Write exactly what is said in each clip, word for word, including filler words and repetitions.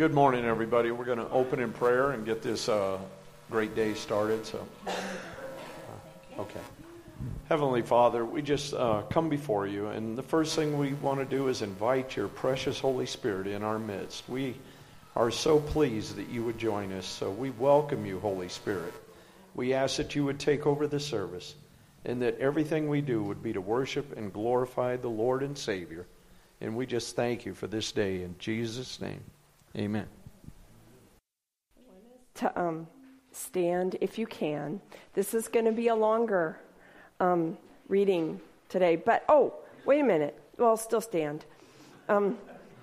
Good morning, everybody. We're going to open in prayer and get this uh, great day started. So, uh, okay. Heavenly Father, we just uh, come before you, and the first thing we want to do is invite your precious Holy Spirit in our midst. We are so pleased that you would join us, so we welcome you, Holy Spirit. We ask that you would take over the service, and that everything we do would be to worship and glorify the Lord and Savior. And we just thank you for this day in Jesus' name. Amen. To um, stand if you can. This is going to be a longer um, reading today. But, oh, wait a minute. Well, still stand. Um,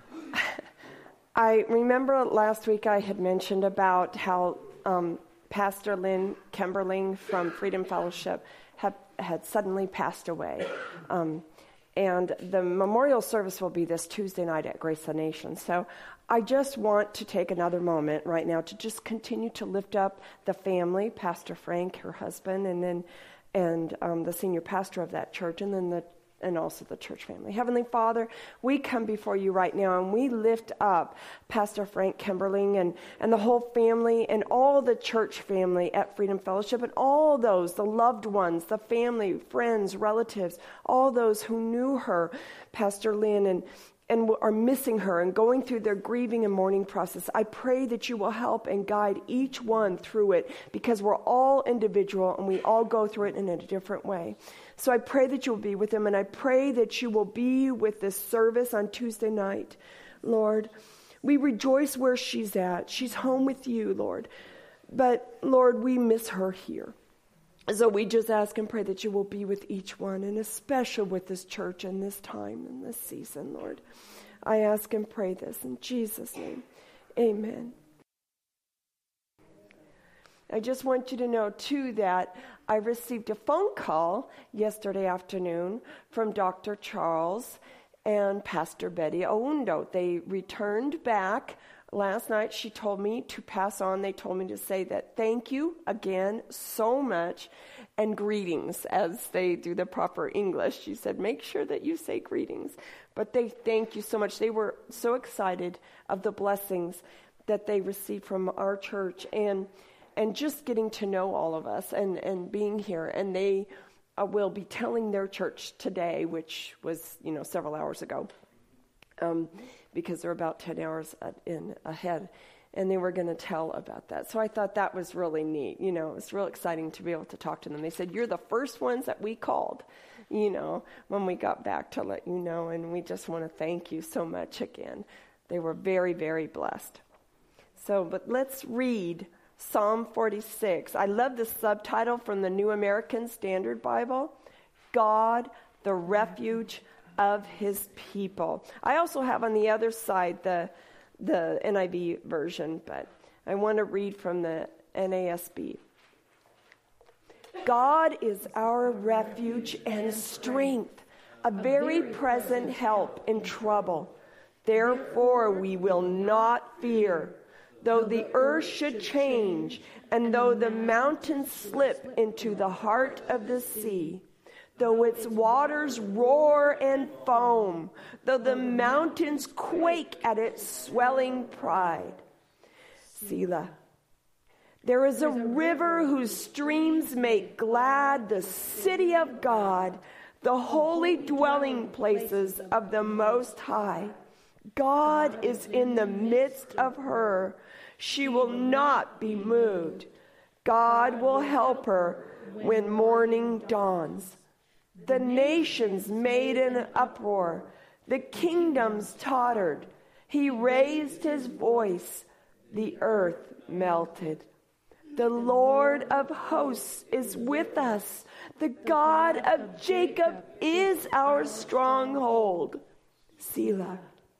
I remember last week I had mentioned about how um, Pastor Lynn Kemberling from Freedom Fellowship had, had suddenly passed away. Um, and the memorial service will be this Tuesday night at Grace the Nation. So I just want to take another moment right now to just continue to lift up the family, Pastor Frank, her husband, and then and um, the senior pastor of that church, and then the and also the church family. Heavenly Father, we come before you right now, and we lift up Pastor Frank Kemberling and, and the whole family and all the church family at Freedom Fellowship and all those, the loved ones, the family, friends, relatives, all those who knew her, Pastor Lynn, and and are missing her and going through their grieving and mourning process. I pray that you will help and guide each one through it, because we're all individual and we all go through it in a different way. So I pray that you will be with them, and I pray that you will be with this service on Tuesday night, Lord. We rejoice where she's at. She's home with you, Lord. But, Lord, we miss her here. So we just ask and pray that you will be with each one, and especially with this church in this time and this season, Lord. I ask and pray this in Jesus' name. Amen. I just want you to know, too, that I received a phone call yesterday afternoon from Doctor Charles and Pastor Betty Oundo. They returned back last night. She told me to pass on. They told me to say that thank you again so much and greetings, as they do the proper English. She said, make sure that you say greetings. But they thank you so much. They were so excited of the blessings that they received from our church and and just getting to know all of us and, and being here. And they uh, will be telling their church today, which was, you know, several hours ago, um, because they're about ten hours in ahead, and they were going to tell about that. So I thought that was really neat. You know, it was real exciting to be able to talk to them. They said, you're the first ones that we called, you know, when we got back to let you know, and we just want to thank you so much again. They were very, very blessed. So, but let's read Psalm forty-six. I love the subtitle from the New American Standard Bible, God, the refuge of his people. I also have on the other side the the N I V version, but I want to read from the N A S B. God is our refuge and strength, a very present help in trouble. Therefore we will not fear, though the earth should change, and though the mountains slip into the heart of the sea, though its waters roar and foam, though the mountains quake at its swelling pride. Selah. There is a river whose streams make glad the city of God, the holy dwelling places of the Most High. God is in the midst of her. She will not be moved. God will help her when morning dawns. The nations made an uproar. The kingdoms tottered. He raised his voice. The earth melted. The Lord of hosts is with us. The God of Jacob is our stronghold. Selah.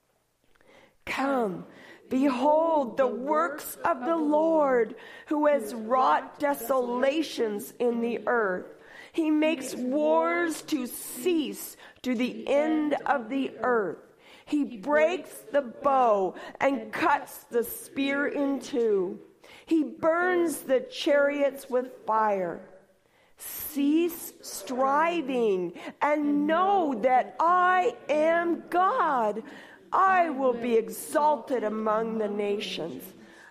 Come, behold the works of the Lord, who has wrought desolations in the earth. He makes wars to cease to the end of the earth. He breaks the bow and cuts the spear in two. He burns the chariots with fire. Cease striving and know that I am God. I will be exalted among the nations.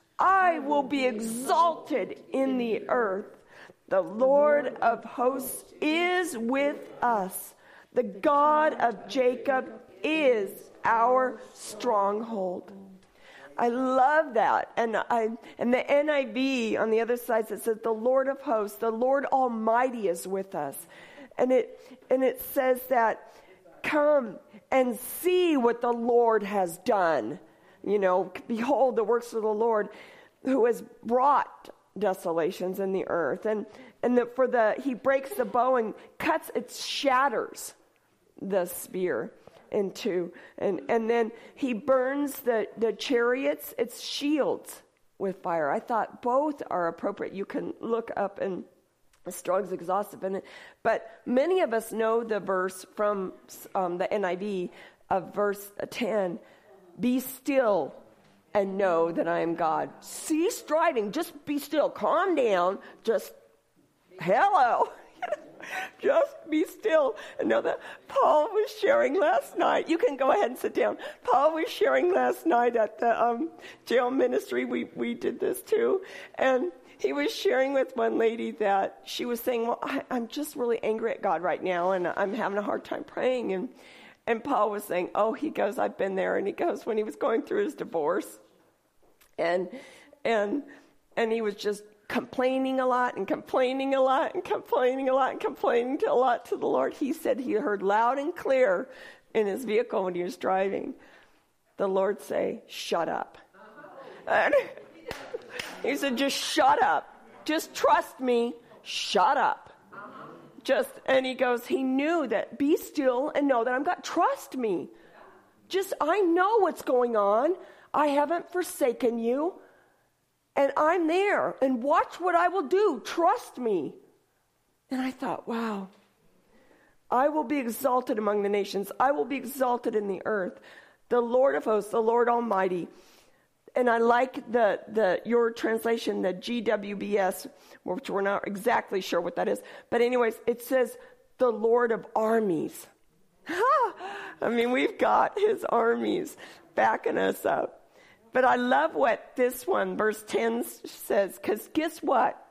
I will be exalted in the earth. The Lord of hosts is with us. The God of Jacob is our stronghold. I love that. And I and the N I V on the other side says that the Lord of hosts, the Lord Almighty is with us. And it and it says that, come and see what the Lord has done. You know, behold the works of the Lord, who has brought desolations in the earth. And and that for the he breaks the bow and cuts, it shatters the spear in two. And and then he burns the, the chariots, its shields with fire. I thought both are appropriate. You can look up and Strong's exhaustive in it. But many of us know the verse from um, the N I V of verse ten. Be still and know that I am God. Cease striving. Just be still. Calm down. Just, hello. Just be still and know that. Paul was sharing last night. You can go ahead and sit down. Paul was sharing last night at the um, jail ministry. We, we did this too. And he was sharing with one lady that she was saying, well, I, I'm just really angry at God right now, and I'm having a hard time praying. And and Paul was saying, oh, he goes, I've been there. And he goes, when he was going through his divorce, and and and he was just complaining a lot and complaining a lot and complaining a lot and complaining to a lot to the Lord. He said he heard loud and clear in his vehicle when he was driving the Lord say, shut up. And he said, just shut up. Just trust me. Shut up. Just, and he goes, he knew that be still and know that I'm God. Trust me. Just, I know what's going on. I haven't forsaken you. And I'm there. And watch what I will do. Trust me. And I thought, wow. I will be exalted among the nations. I will be exalted in the earth. The Lord of hosts, the Lord Almighty. And I like the, the your translation, the G W B S, which we're not exactly sure what that is. But anyways, it says the Lord of armies. I mean, we've got his armies backing us up. But I love what this one, verse ten says, because guess what?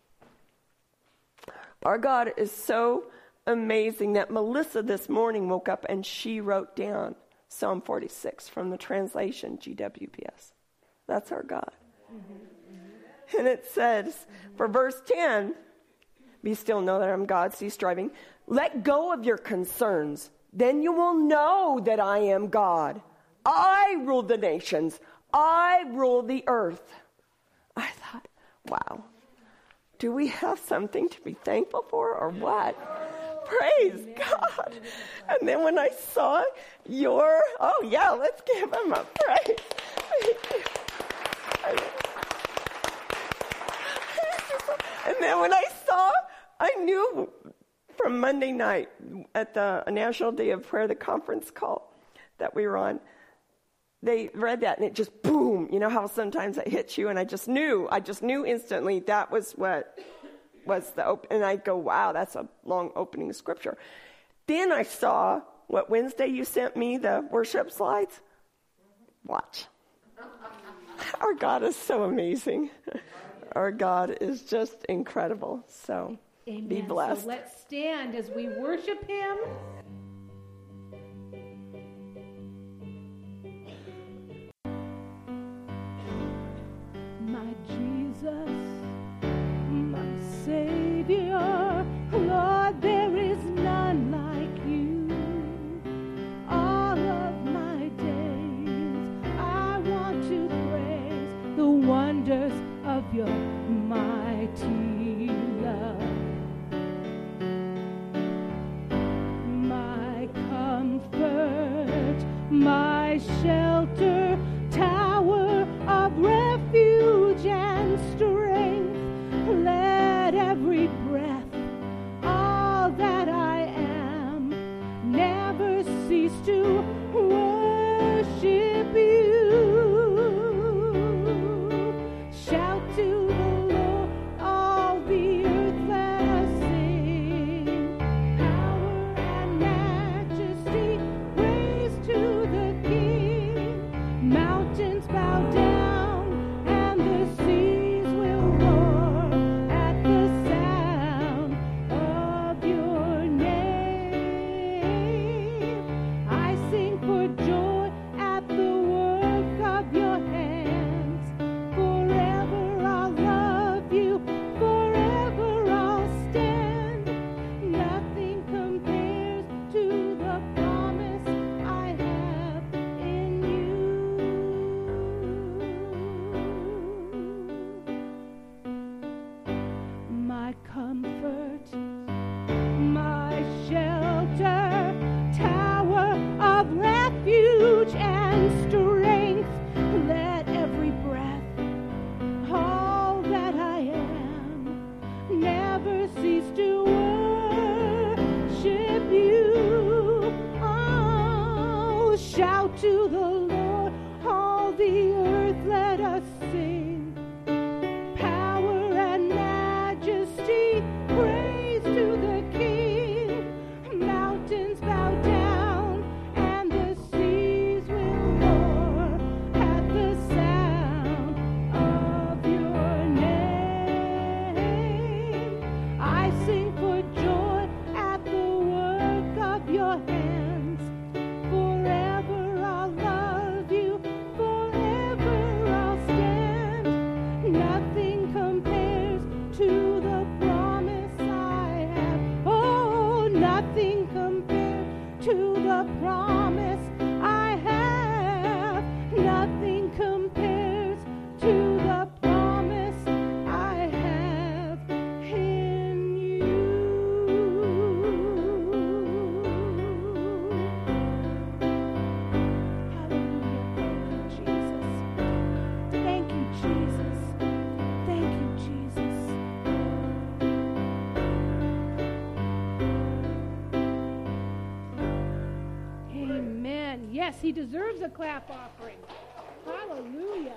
Our God is so amazing that Melissa this morning woke up and she wrote down Psalm forty-six from the translation G W B S. That's our God. Mm-hmm. And it says, for verse ten, be still, know that I'm God, cease striving. Let go of your concerns. Then you will know that I am God. I rule the nations. I rule the earth. I thought, wow. Do we have something to be thankful for or what? Praise God. And then when I saw your, oh yeah, let's give him a praise. And then when I saw, I knew from Monday night at the National Day of Prayer, the conference call that we were on, they read that and it just boom. You know how sometimes it hits you, and I just knew, I just knew instantly that was what was the open. And I'd go, wow, that's a long opening scripture. Then I saw what Wednesday you sent me, the worship slides. Watch. Our God is so amazing. Our God is just incredible. So Amen. Be blessed. So let's stand as we worship him. My Jesus, my Savior, Lord, there is none like you. All of my days, I want to praise the wonders of your mighty love. My comfort, my shelter, tower of refuge and strength, let every breath, all that I am, never cease to worship you. Shout to the Lord, all the earth, let us sing. Power and majesty, praise to the King. to the Lord, all the earth let us sing. Power and majesty, praise to the King. Mountains bow down and the seas will roar at the sound of your name. I sing for joy at the work of your hands. Forever I'll love you, forever I'll stand. Nothing compares to the promise I have. Oh, nothing compares to the promise I have. Nothing compares to the promise I have in you. Hallelujah. Thank you, Jesus. Thank you, Jesus. Amen. Yes, he deserves a clap offering. Hallelujah.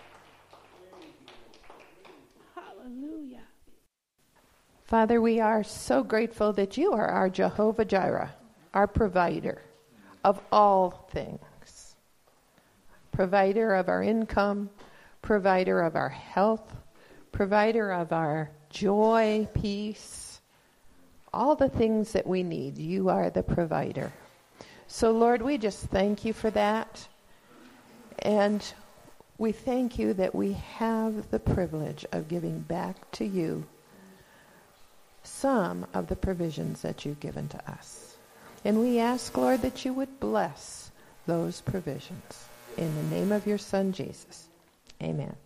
Hallelujah. Father, we are so grateful that you are our Jehovah Jireh, our provider of all things. Provider of our income, provider of our health, provider of our joy, peace, all the things that we need. You are the provider. So, Lord, we just thank you for that. And we thank you that we have the privilege of giving back to you some of the provisions that you've given to us. And we ask, Lord, that you would bless those provisions. In the name of your Son, Jesus. Amen.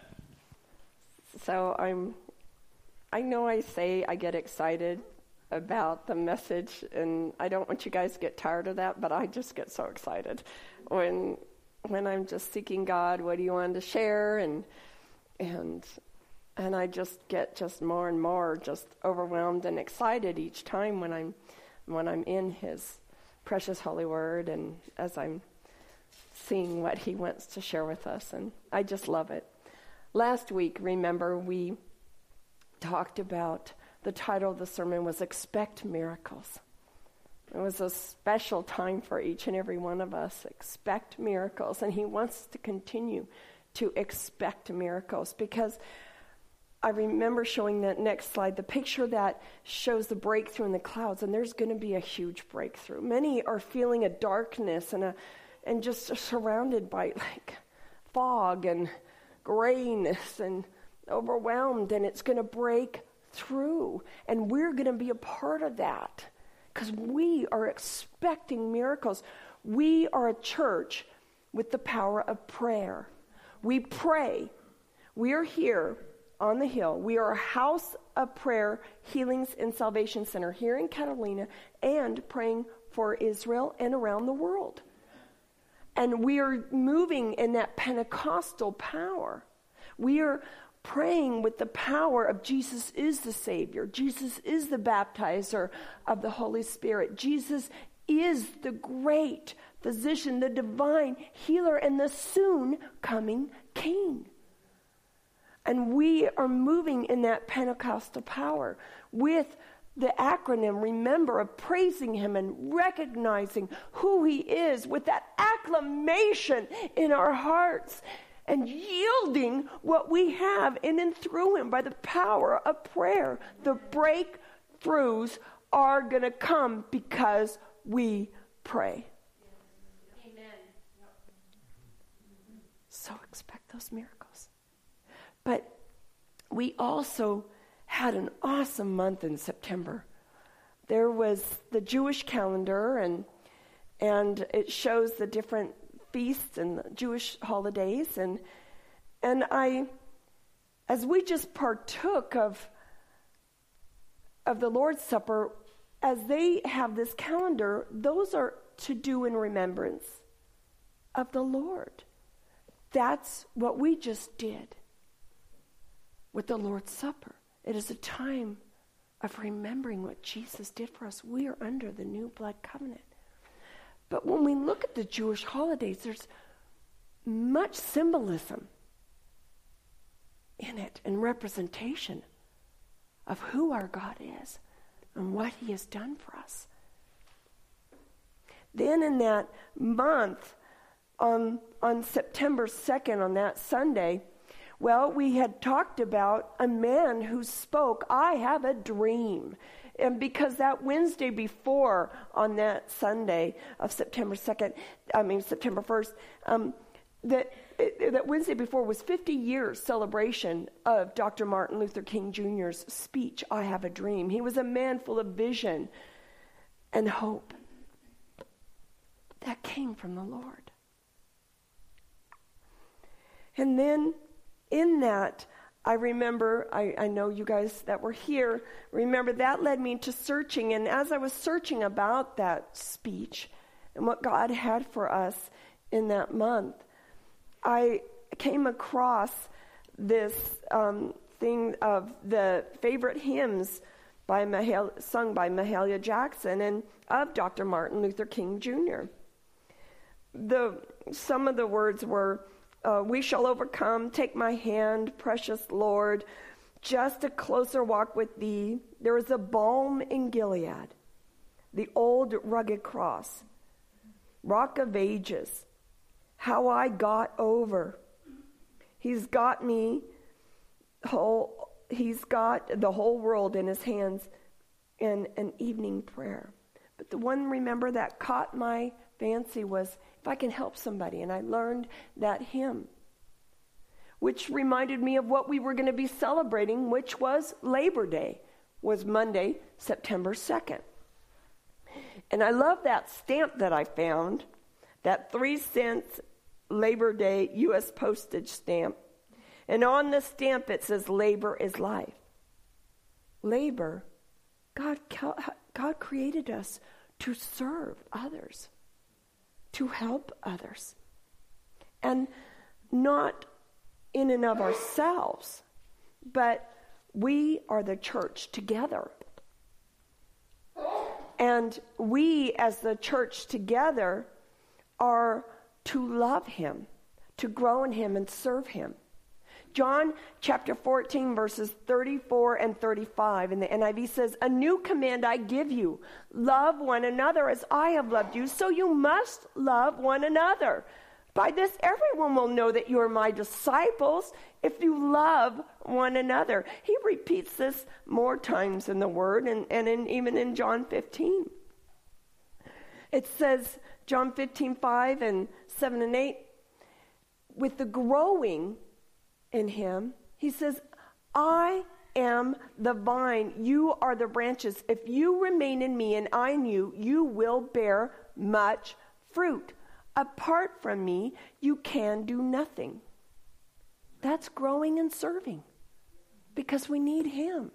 So I'm, I know I say I get excited about the message, and I don't want you guys to get tired of that, but I just get so excited when when I'm just seeking God. What do you want to share? And and and I just get just more and more just overwhelmed and excited each time when I'm when I'm in His precious holy word, and as I'm seeing what He wants to share with us, and I just love it. Last week, remember, we talked about the title of the sermon was Expect Miracles. It was a special time for each and every one of us. Expect miracles. And He wants to continue to expect miracles, because I remember showing that next slide, the picture that shows the breakthrough in the clouds, and there's going to be a huge breakthrough. Many are feeling a darkness and a and just surrounded by like fog and grayness and overwhelmed, and it's going to break through, and we're going to be a part of that because we are expecting miracles. We are a church with the power of prayer. We pray. We are here on the hill. We are a house of prayer, healings, and salvation center here in Catalina, and praying for Israel and around the world. And we are moving in that Pentecostal power. We are praying with the power of Jesus is the Savior. Jesus is the baptizer of the Holy Spirit. Jesus is the great physician, the divine healer, and the soon coming King. And we are moving in that Pentecostal power with the acronym, remember, of praising Him and recognizing who He is with that acclamation in our hearts, and yielding what we have in and through Him by the power of prayer. The breakthroughs are going to come because we pray. Amen. So expect those miracles. But we also had an awesome month in September. There was the Jewish calendar, and and it shows the different feasts and the Jewish holidays, and and I, as we just partook of of the Lord's Supper, as they have this calendar, those are to do in remembrance of the Lord. That's what we just did with the Lord's Supper. It is a time of remembering what Jesus did for us. We are under the new blood covenant. But when we look at the Jewish holidays, there's much symbolism in it and representation of who our God is and what he has done for us. Then in that month, on, on September second, on that Sunday, well, we had talked about a man who spoke, "I have a dream." And because that Wednesday before, on that Sunday of September second, I mean September first, um, that that Wednesday before was fifty years celebration of Doctor Martin Luther King Junior's speech, "I have a dream." He was a man full of vision and hope that came from the Lord. And then in that, I remember, I, I know you guys that were here, remember that led me to searching. And as I was searching about that speech and what God had for us in that month, I came across this um, thing of the favorite hymns by Mahal, sung by Mahalia Jackson and of Doctor Martin Luther King Junior The, some of the words were, Uh, "We shall overcome, take my hand, precious Lord, just a closer walk with thee. There is a balm in Gilead, the old rugged cross, rock of ages, how I got over. He's got me, whole, he's got the whole world in his hands," in an evening prayer. But the one, remember, that caught my fancy was, "If I can help somebody." And I learned that hymn, which reminded me of what we were going to be celebrating, which was Labor Day, was Monday, September second. And I love that stamp that I found, that three cents Labor Day U S postage stamp. And on the stamp it says, "Labor is life." Labor, God, God created us to serve others, to help others, and not in and of ourselves, but we are the church together. And we as the church together are to love him, to grow in him and serve him. John chapter fourteen, verses thirty-four and thirty-five in the N I V says, "A new command I give you, love one another as I have loved you, so you must love one another. By this everyone will know that you are my disciples, if you love one another." He repeats this more times in the Word, and, and in, even in John fifteen. It says, John fifteen, five and seven and eight, with the growing in him, he says, "I am the vine, you are the branches. If you remain in me and I in you, you will bear much fruit. Apart from me, you can do nothing." That's growing and serving, because we need him.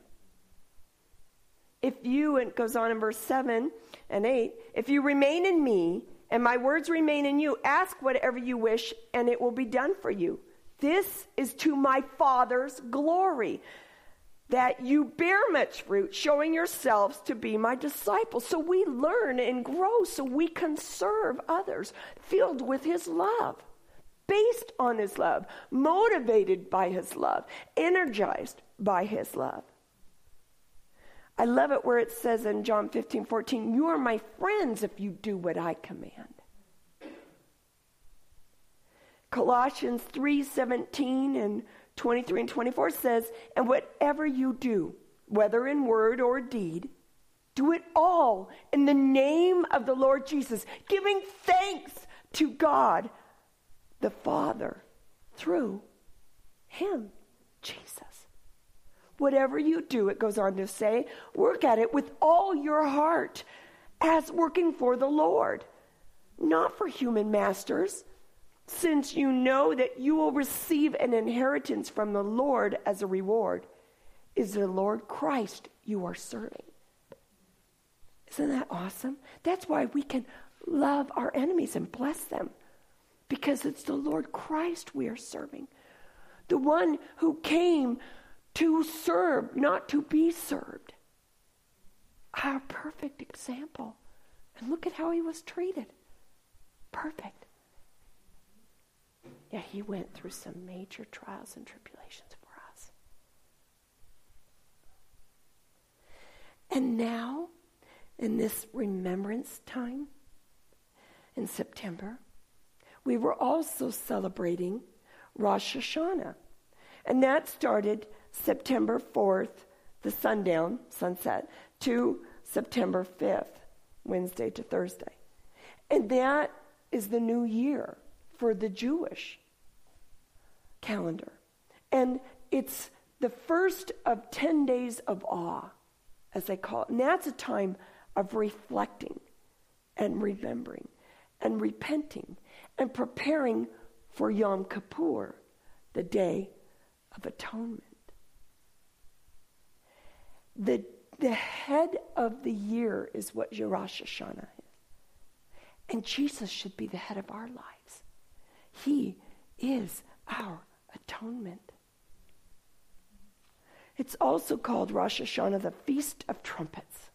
If you, and it goes on in verse seven and eight, "If you remain in me and my words remain in you, ask whatever you wish and it will be done for you. This is to my Father's glory, that you bear much fruit, showing yourselves to be my disciples." So we learn and grow so we can serve others, filled with his love, based on his love, motivated by his love, energized by his love. I love it where it says in John fifteen, fourteen, "You are my friends if you do what I command." Colossians three, seventeen and twenty-three and twenty-four says, "And whatever you do, whether in word or deed, do it all in the name of the Lord Jesus, giving thanks to God the Father through him," Jesus. Whatever you do, it goes on to say, work at it with all your heart as working for the Lord, not for human masters, since you know that you will receive an inheritance from the Lord as a reward. Is the Lord Christ you are serving. Isn't that awesome? That's why we can love our enemies and bless them, because it's the Lord Christ we are serving. The one who came to serve, not to be served. Our perfect example. And look at how he was treated. perfect. Yeah, he went through some major trials and tribulations for us. And now, in this remembrance time, in September, we were also celebrating Rosh Hashanah. And that started September fourth, the sundown, sunset, to September fifth, Wednesday to Thursday. And that is the new year for the Jewish calendar. And it's the first of ten days of awe, as they call it. And that's a time of reflecting and remembering and repenting and preparing for Yom Kippur, the Day of Atonement. The, the head of the year is what Rosh Hashanah is. And Jesus should be the head of our lives. He is our atonement. It's also called Rosh Hashanah, the Feast of Trumpets.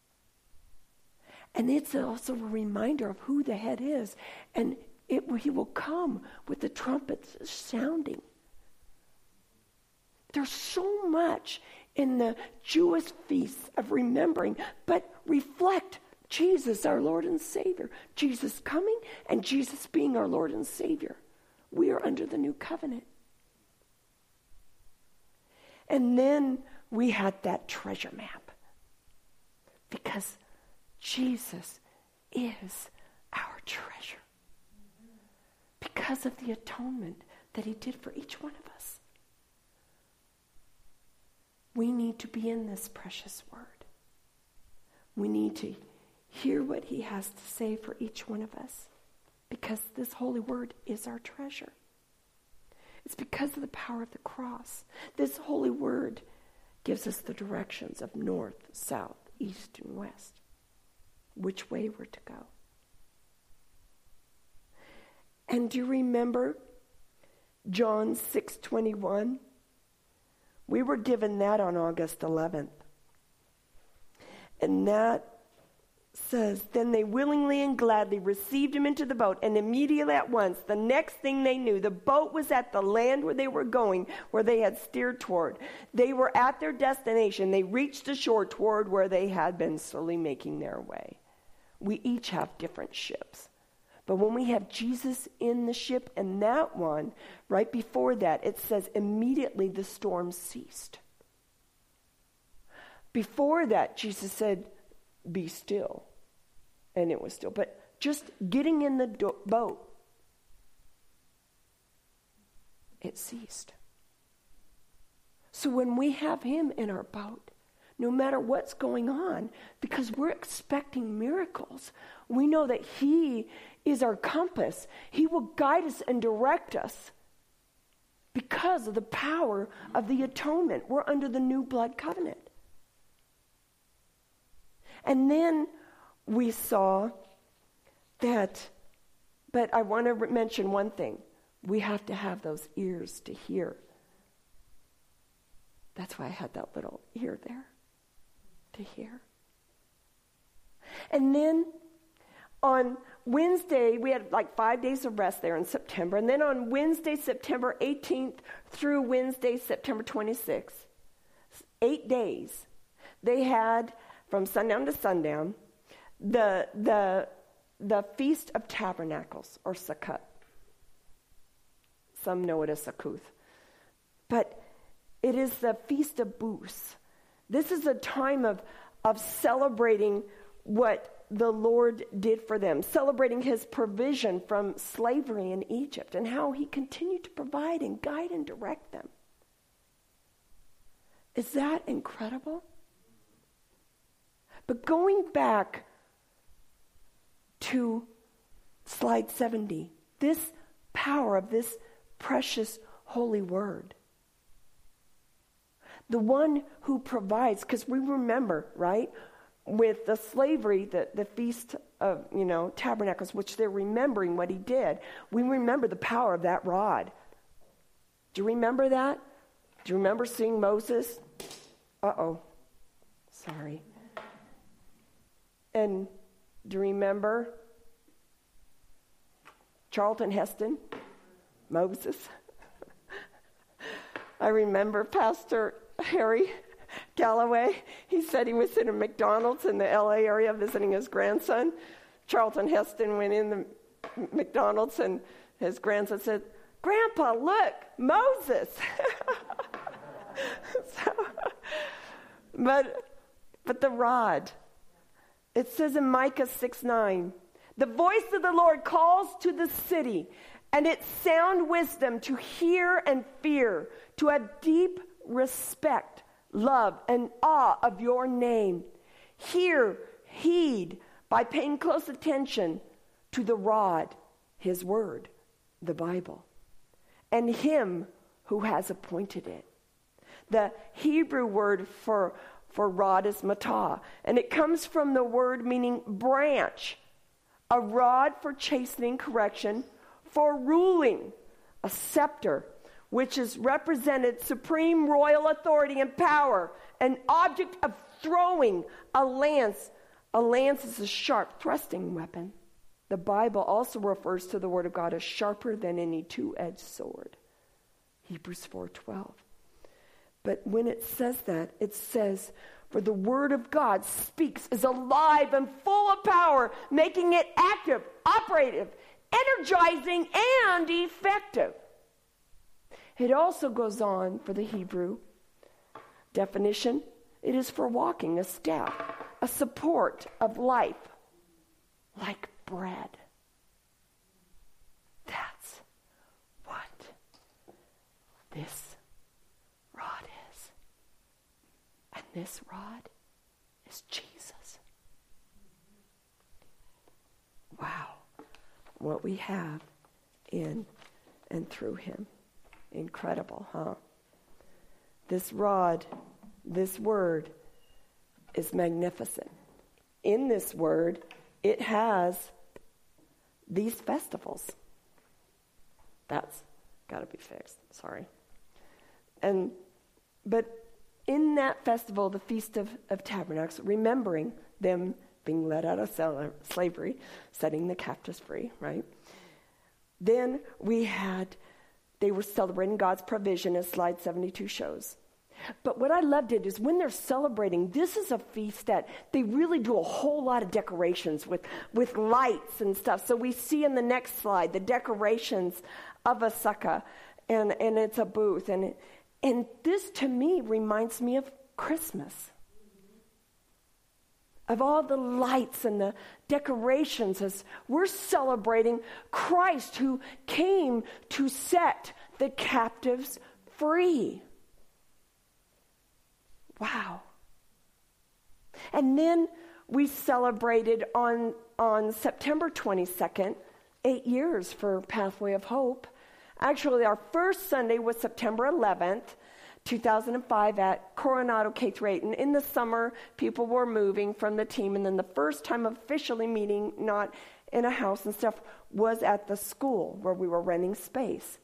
And it's also a reminder of who the head is. And it, he will come with the trumpets sounding. There's so much in the Jewish feasts of remembering, but reflect Jesus, our Lord and Savior. Jesus coming and Jesus being our Lord and Savior. We are under the new covenant. And then we had that treasure map. Because Jesus is our treasure. Because of the atonement that he did for each one of us. We need to be in this precious word. We need to hear what he has to say for each one of us. Because this holy word is our treasure. It's because of the power of the cross. This holy word gives us the directions of north, south, east, and west. Which way we're to go. And do you remember John six twenty-one? We were given that on August eleventh. And that says, then they willingly and gladly received him into the boat, and immediately at once, the next thing they knew, the boat was at the land where they were going, where they had steered toward. They were at their destination. They reached the shore toward where they had been slowly making their way. We each have different ships. But when we have Jesus in the ship, and that one, right before that, it says immediately the storm ceased. Before that, Jesus said, be still. And it was still. But just getting in the do- boat, it ceased. So when we have him in our boat, no matter what's going on, because we're expecting miracles, we know that he is our compass. He will guide us and direct us because of the power of the atonement. We're under the new blood covenant. And then we saw that, but I want to mention one thing. We have to have those ears to hear. That's why I had that little ear there, to hear. And then on Wednesday, we had like five days of rest there in September. And then on Wednesday, September eighteenth through Wednesday, September twenty-sixth, eight days, they had, from sundown to sundown, the the the Feast of Tabernacles, or Sukkot. Some know it as Sukkot. But it is the Feast of Booths. This is a time of, of celebrating what the Lord did for them, celebrating his provision from slavery in Egypt and how he continued to provide and guide and direct them. Is that incredible? But going back to slide seventy, this power of this precious holy word, the one who provides, because we remember, right, with the slavery, the, the Feast of, you know, Tabernacles, which they're remembering what he did, we remember the power of that rod. Do you remember that? Do you remember seeing Moses? Uh-oh. Sorry. And do you remember Charlton Heston, Moses. I remember Pastor Harry Galloway. He said he was in a McDonald's in the L A area visiting his grandson. Charlton Heston went in the McDonald's and his grandson said, "Grandpa, look, Moses." so, but, but the rod, it says in Micah six nine, "The voice of the Lord calls to the city, and its sound wisdom to hear and fear, to have deep respect, love, and awe of your name. Hear, heed, by paying close attention to the rod," his word, the Bible, "and him who has appointed it." The Hebrew word for, for rod is matah, and it comes from the word meaning branch, a rod for chastening, correction, for ruling, a scepter, which is represented supreme royal authority and power, an object of throwing, a lance. A lance is a sharp thrusting weapon. The Bible also refers to the Word of God as sharper than any two-edged sword. Hebrews four twelve. But when it says that, it says, "For the Word of God speaks, is alive and full of power, making it active, operative, energizing, and effective." It also goes on for the Hebrew definition. It is for walking, a staff, a support of life, like bread. That's what this rod is. And this rod is Jesus. Wow. What we have in and through him. Incredible, huh? This rod, this word is magnificent. In this word, it has these festivals. That's got to be fixed. Sorry. And but in that festival, the Feast of, of Tabernacles, remembering them being led out of slavery, setting the captives free, right? Then we had, they were celebrating God's provision, as slide seventy-two shows. But what I loved it is when they're celebrating, this is a feast that they really do a whole lot of decorations with, with lights and stuff. So we see in the next slide the decorations of a sukkah, and, and it's a booth. And, it, and this, to me, reminds me of Christmas. Of all the lights and the decorations as we're celebrating Christ who came to set the captives free. Wow. And then we celebrated on, on September twenty-second, eight years for Pathway of Hope. Actually, our first Sunday was September eleventh, two thousand five at Coronado K through eight. And in the summer, people were moving from the team. And then the first time officially meeting, not in a house and stuff, was at the school where we were renting space.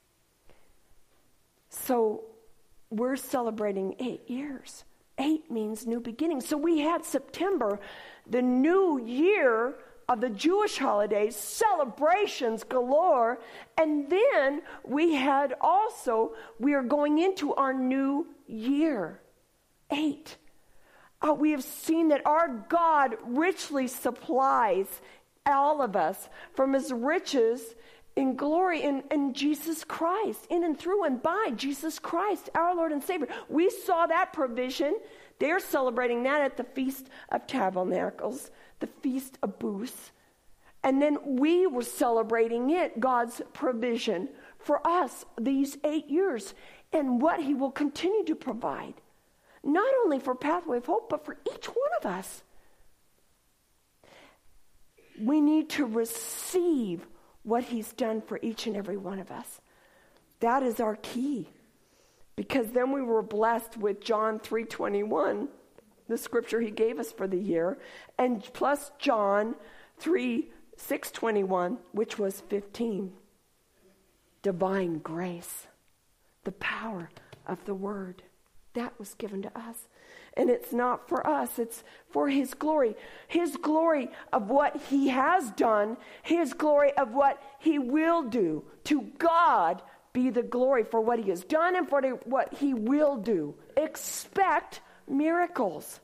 So we're celebrating eight years. Eight means new beginning. So we had September, the new year of the Jewish holidays, celebrations galore. And then we had also, we are going into our new year. Eight. Uh, we have seen that our God richly supplies all of us from his riches in glory in, in Jesus Christ, in and through and by Jesus Christ, our Lord and Savior. We saw that provision. They're celebrating that at the Feast of Tabernacles, the Feast of Booths. And then we were celebrating it, God's provision for us these eight years and what he will continue to provide. Not only for Pathway of Hope, but for each one of us. We need to receive what he's done for each and every one of us. That is our key. Because then we were blessed with John three twenty-one, the scripture he gave us for the year, and plus John three six twenty-one, which was fifteen. Divine grace, the power of the word. That was given to us. And it's not for us. It's for his glory. His glory of what he has done. His glory of what he will do. To God be the glory for what he has done and for what he will do. Expect miracles.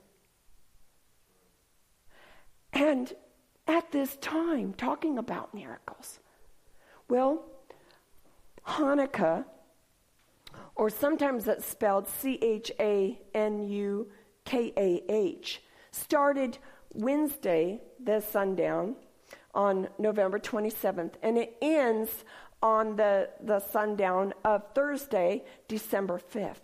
And at this time, talking about miracles, well, Hanukkah, or sometimes it's spelled C H A N U K A H, started Wednesday, the sundown, on November twenty-seventh, and it ends on the, the sundown of Thursday, December fifth.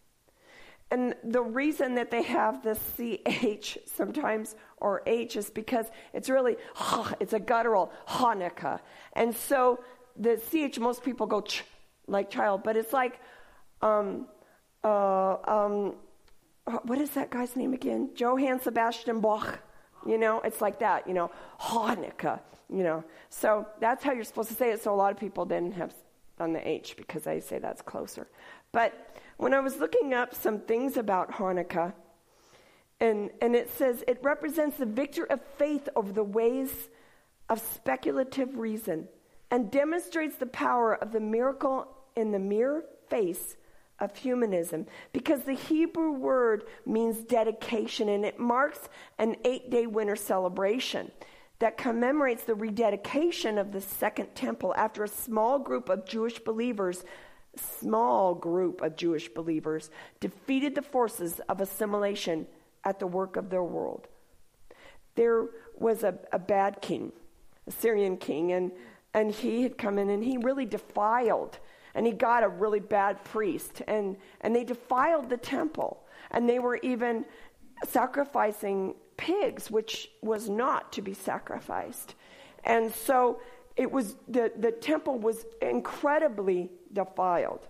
And the reason that they have the C H sometimes, or H, is because it's really, it's a guttural, Hanukkah. And so the C H, most people go ch, like child, but it's like, um, uh, um, what is that guy's name again? Johann Sebastian Bach. You know, it's like that, you know, Hanukkah, you know. So that's how you're supposed to say it. So a lot of people then have on the H because they say that's closer. But when I was looking up some things about Hanukkah, and, and it says it represents the victory of faith over the ways of speculative reason and demonstrates the power of the miracle in the mere face of humanism, because the Hebrew word means dedication, and it marks an eight-day winter celebration that commemorates the rededication of the Second Temple after a small group of Jewish believers small group of Jewish believers defeated the forces of assimilation at the work of their world. There was a, a bad king, a Syrian king, and, and he had come in and he really defiled, and he got a really bad priest, and, and they defiled the temple, and they were even sacrificing pigs, which was not to be sacrificed. And so it was the, the temple was incredibly defiled.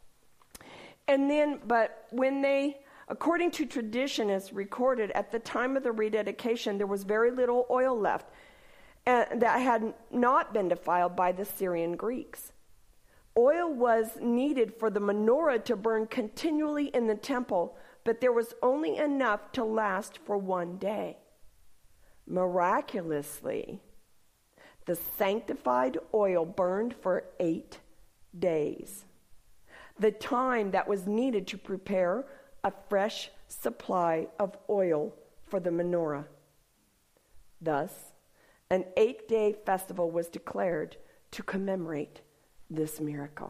And then, but when they, according to tradition as recorded, at the time of the rededication, there was very little oil left uh, that had not been defiled by the Syrian Greeks. Oil was needed for the menorah to burn continually in the temple, but there was only enough to last for one day. Miraculously, the sanctified oil burned for eight days, the time that was needed to prepare a fresh supply of oil for the menorah. Thus, an eight-day festival was declared to commemorate this miracle.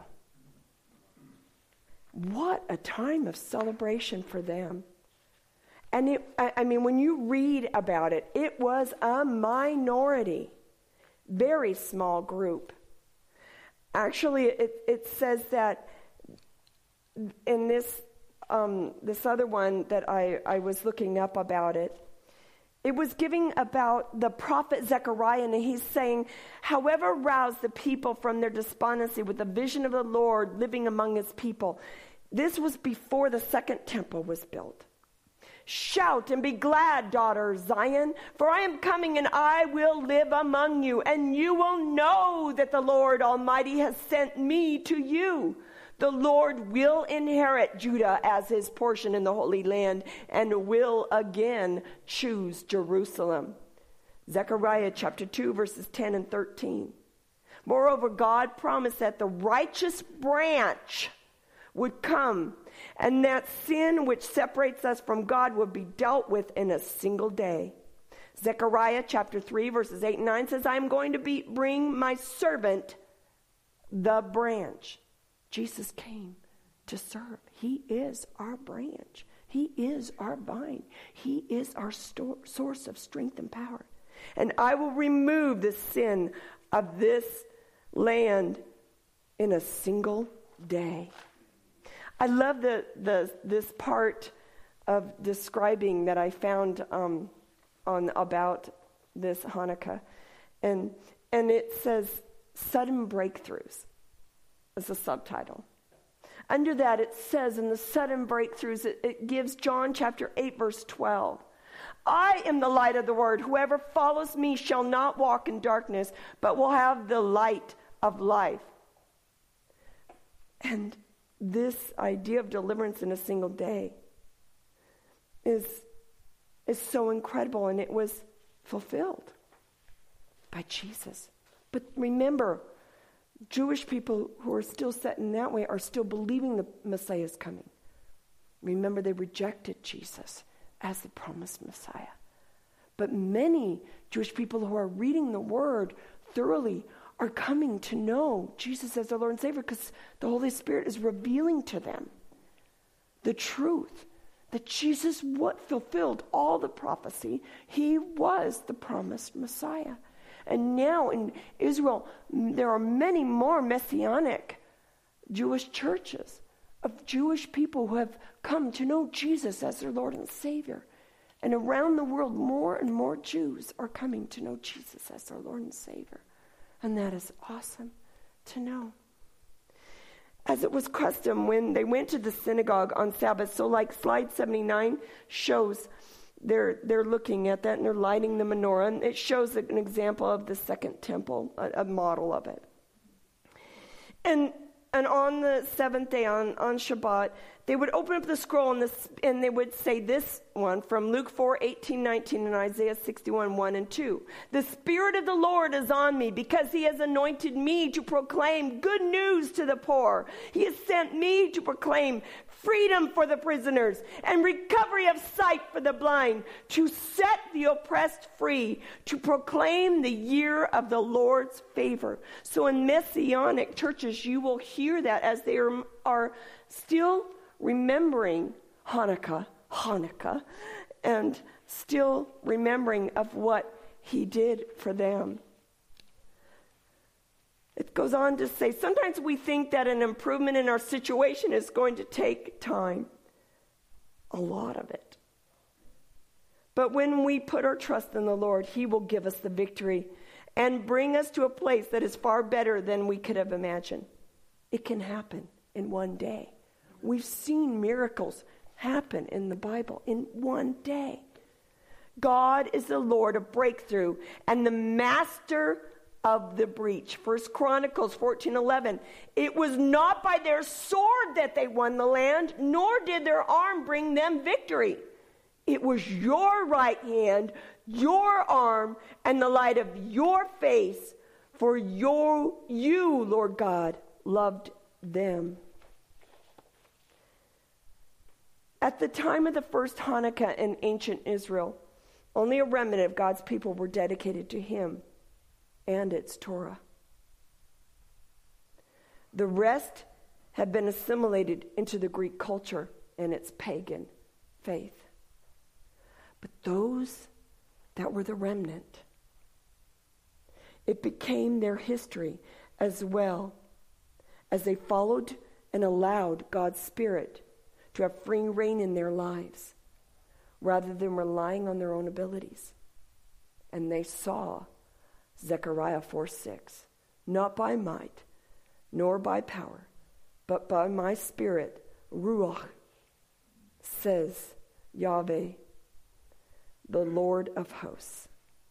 What a time of celebration for them. And it, I, I mean, when you read about it, it was a minority, very small group. Actually, it, it says that in this um, this other one that I, I was looking up about it, it was giving about the prophet Zechariah, and he's saying, however rouse the people from their despondency with the vision of the Lord living among his people. This was before the second temple was built. Shout and be glad, daughter Zion, for I am coming and I will live among you, and you will know that the Lord Almighty has sent me to you. The Lord will inherit Judah as his portion in the Holy Land and will again choose Jerusalem. Zechariah chapter two, verses ten and thirteen. Moreover, God promised that the righteous branch would come, and that sin which separates us from God would be dealt with in a single day. Zechariah chapter three, verses eight and nine says, I am going to be, bring my servant, the branch. Jesus came to serve. He is our branch. He is our vine. He is our store, source of strength and power. And I will remove the sin of this land in a single day. I love the, the this part of describing that I found um, on about this Hanukkah, and and it says sudden breakthroughs as a subtitle. Under that, it says in the sudden breakthroughs, it, it gives John chapter eight, verse twelve. I am the light of the world. Whoever follows me shall not walk in darkness, but will have the light of life. And this idea of deliverance in a single day. is, is so incredible, and it was fulfilled by Jesus. But remember, Jewish people who are still set in that way are still believing the Messiah is coming. Remember, they rejected Jesus as the promised Messiah. But many Jewish people who are reading the Word thoroughly are coming to know Jesus as their Lord and Savior because the Holy Spirit is revealing to them the truth that Jesus what fulfilled all the prophecy. He was the promised Messiah. And now in Israel, there are many more Messianic Jewish churches of Jewish people who have come to know Jesus as their Lord and Savior. And around the world, more and more Jews are coming to know Jesus as their Lord and Savior. And that is awesome to know. As it was custom when they went to the synagogue on Sabbath, so like slide seventy-nine shows, they're they're looking at that and they're lighting the menorah, and it shows an example of the second temple, a, a model of it. And and on the seventh day, on, on Shabbat, they would open up the scroll and, this, and they would say this one from Luke four, eighteen, nineteen, and Isaiah sixty-one, one and two. The Spirit of the Lord is on me because he has anointed me to proclaim good news to the poor. He has sent me to proclaim freedom for the prisoners and recovery of sight for the blind, to set the oppressed free, to proclaim the year of the Lord's favor. So in Messianic churches, you will hear that as they are, are still remembering Hanukkah, Hanukkah, and still remembering of what he did for them. It goes on to say, sometimes we think that an improvement in our situation is going to take time. A lot of it. But when we put our trust in the Lord, he will give us the victory and bring us to a place that is far better than we could have imagined. It can happen in one day. We've seen miracles happen in the Bible in one day. God is the Lord of breakthrough and the master of the breach. First Chronicles fourteen eleven. It was not by their sword that they won the land, nor did their arm bring them victory. It was your right hand, your arm, and the light of your face, for your, you, Lord God, loved them. At the time of the first Hanukkah in ancient Israel, only a remnant of God's people were dedicated to him and its Torah. The rest had been assimilated into the Greek culture and its pagan faith. But those that were the remnant, it became their history as well as they followed and allowed God's Spirit to have free reign in their lives rather than relying on their own abilities. And they saw Zechariah four six, not by might, nor by power, but by my Spirit, Ruach, says Yahweh, the Lord of hosts.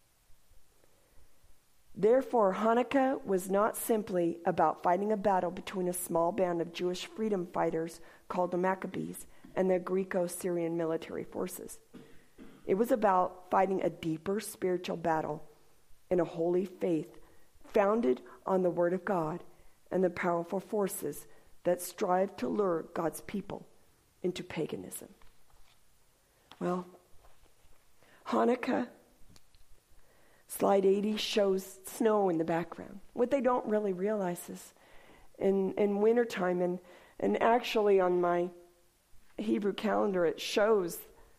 Therefore, Hanukkah was not simply about fighting a battle between a small band of Jewish freedom fighters called the Maccabees and the Greco-Syrian military forces. It was about fighting a deeper spiritual battle in a holy faith founded on the Word of God and the powerful forces that strive to lure God's people into paganism. Well, Hanukkah, slide eighty, shows snow in the background. What they don't really realize is in, in wintertime, and, and actually on my Hebrew calendar, it shows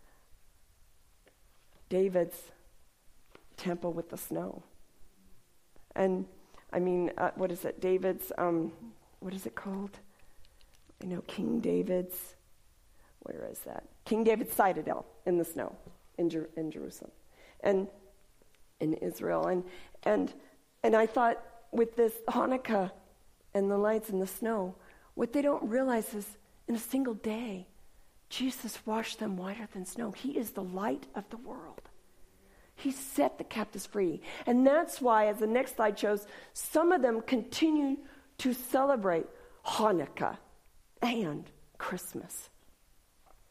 David's temple with the snow. And, I mean, uh, what is it? David's, um, what is it called? I know King David's, where is that? King David's citadel in the snow in, Jer- in Jerusalem. And in Israel. And, and, and I thought with this Hanukkah and the lights and the snow, what they don't realize is in a single day, Jesus washed them whiter than snow. He is the light of the world. He set the captives free. And that's why, as the next slide shows, some of them continue to celebrate Hanukkah and Christmas.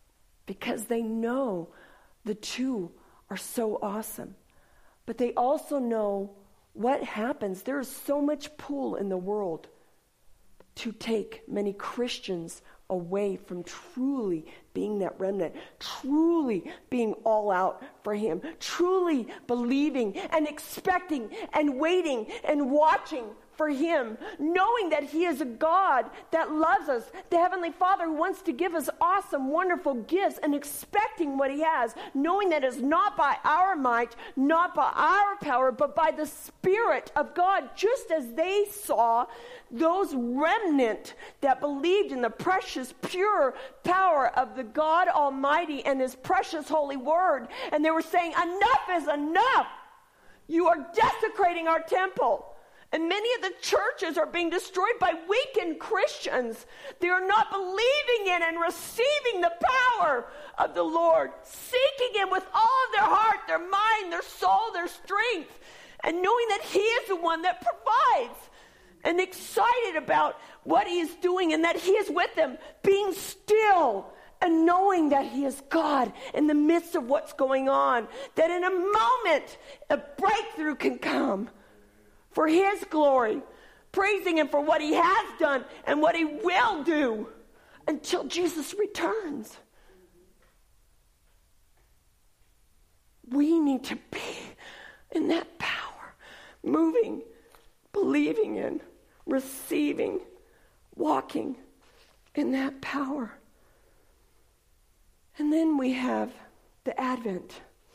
because they know the two are so awesome. But they also know what happens. There is so much pull in the world to take many Christians away from truly being that remnant, truly being all out for him, truly believing and expecting and waiting and watching for him, knowing that he is a God that loves us, the Heavenly Father who wants to give us awesome, wonderful gifts, and expecting what he has, knowing that it's not by our might, not by our power, but by the Spirit of God, just as they saw those remnant that believed in the precious, pure power of the God Almighty and his precious holy word. And they were saying, enough is enough. You are desecrating our temple. And many of the churches are being destroyed by weakened Christians. They are not believing in and receiving the power of the Lord, seeking him with all of their heart, their mind, their soul, their strength, and knowing that he is the one that provides, and excited about what he is doing and that he is with them, being still and knowing that he is God in the midst of what's going on, that in a moment a breakthrough can come for his glory, praising him for what he has done and what he will do until Jesus returns. We need to be in that power, moving, believing in, receiving, walking in that power. And then we have the Advent.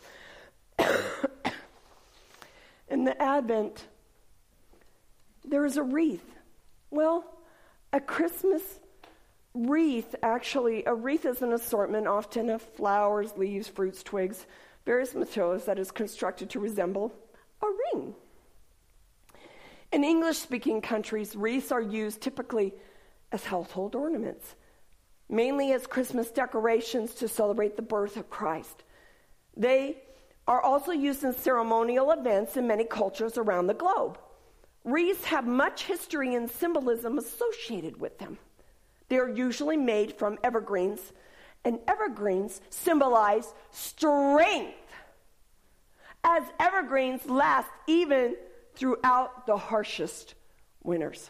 In the Advent, there is a wreath. Well, a Christmas wreath, actually, a wreath is an assortment often of flowers, leaves, fruits, twigs, various materials that is constructed to resemble a ring. In English-speaking countries, wreaths are used typically as household ornaments, mainly as Christmas decorations to celebrate the birth of Christ. They are also used in ceremonial events in many cultures around the globe. Wreaths have much history and symbolism associated with them. They are usually made from evergreens, and evergreens symbolize strength, as evergreens last even throughout the harshest winters.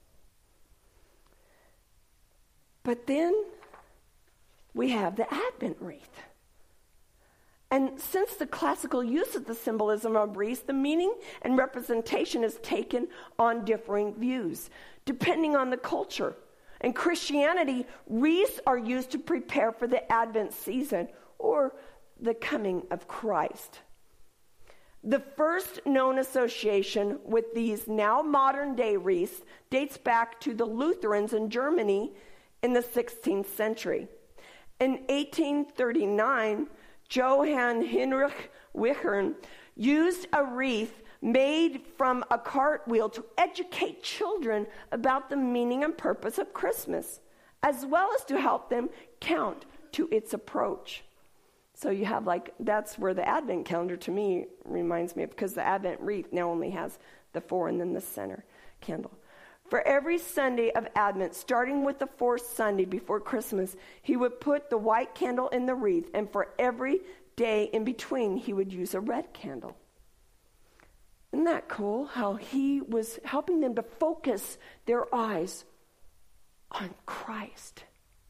But then we have the Advent wreath. And since the classical use of the symbolism of wreaths, the meaning and representation is taken on differing views, depending on the culture. In Christianity, wreaths are used to prepare for the Advent season or the coming of Christ. The first known association with these now modern-day wreaths dates back to the Lutherans in Germany in the sixteenth century. In eighteen thirty-nine, Johann Heinrich Wichern used a wreath made from a cartwheel to educate children about the meaning and purpose of Christmas, as well as to help them count to its approach. So you have like, that's where the Advent calendar to me reminds me of, because the Advent wreath now only has the four and then the center candle. For every Sunday of Advent, starting with the fourth Sunday before Christmas, he would put the white candle in the wreath, and for every day in between, he would use a red candle. Isn't that cool? How he was helping them to focus their eyes on Christ.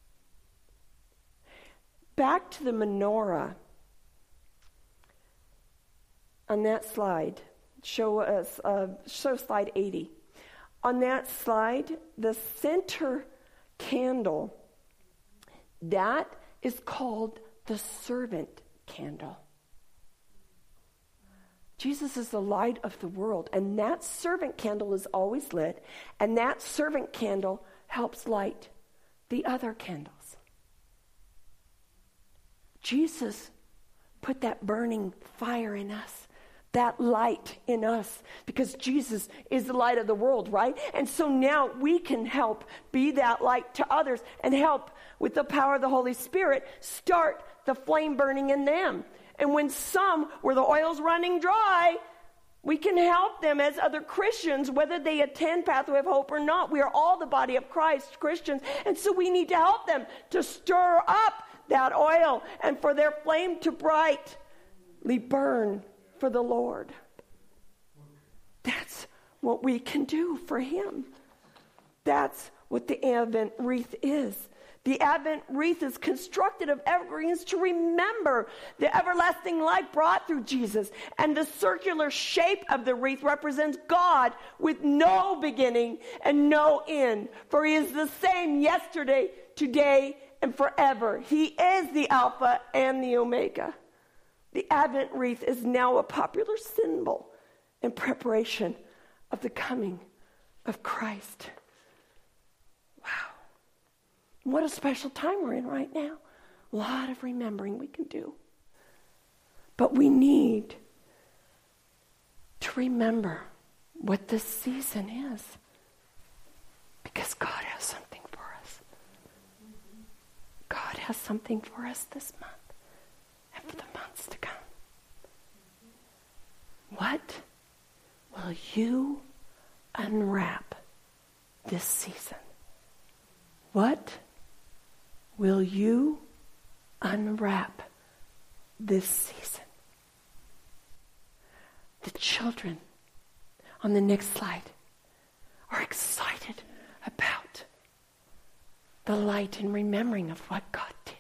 Back to the menorah. On that slide, show us, uh, show slide eighty. On that slide, the center candle, that is called the servant candle. Jesus is the light of the world, and that servant candle is always lit, and that servant candle helps light the other candles. Jesus put that burning fire in us, that light in us, because Jesus is the light of the world, right? And so now we can help be that light to others and help with the power of the Holy Spirit start the flame burning in them. And when some, where the oil's running dry, we can help them as other Christians, whether they attend Pathway of Hope or not. We are all the body of Christ, Christians, and so we need to help them to stir up that oil and for their flame to brightly burn for the Lord. That's what we can do for him. That's what the Advent wreath is. The Advent wreath is constructed of evergreens to remember the everlasting life brought through Jesus. And the circular shape of the wreath represents God with no beginning and no end. For he is the same yesterday, today, and forever. He is the Alpha and the Omega. The Advent wreath is now a popular symbol in preparation of the coming of Christ. Wow. What a special time we're in right now. A lot of remembering we can do. But we need to remember what this season is. Because God has something for us. God has something for us this month and for the months to come. What will you unwrap this season? What will you unwrap this season? The children on the next slide are excited about the light and remembering of what God did.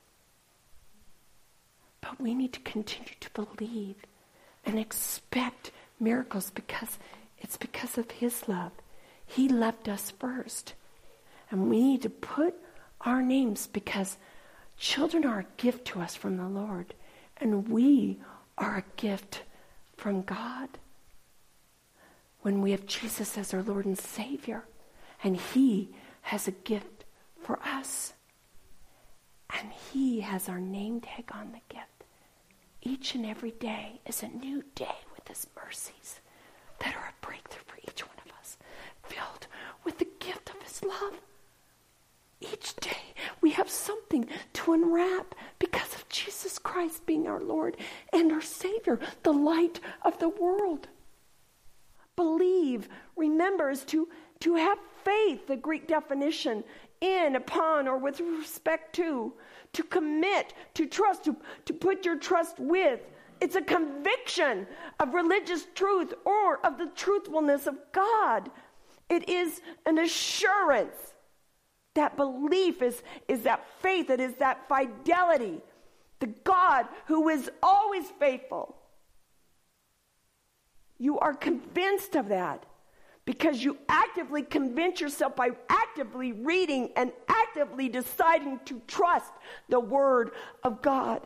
But we need to continue to believe and expect miracles because it's because of his love. He loved us first. And we need to put our names because children are a gift to us from the Lord. And we are a gift from God. When we have Jesus as our Lord and Savior. And he has a gift for us. And he has our name tag on the gift. Each and every day is a new day with his mercies that are a breakthrough for each one of us. Filled with the gift of his love. Each day we have something to unwrap because of Jesus Christ being our Lord and our Savior, the light of the world. Believe, remember, is to, to have faith, the Greek definition, in, upon, or with respect to, to commit, to trust, to, to put your trust with. It's a conviction of religious truth or of the truthfulness of God. It is an assurance. That belief is, is that faith. It is that fidelity. The God who is always faithful. You are convinced of that because you actively convince yourself by actively reading and actively deciding to trust the Word of God.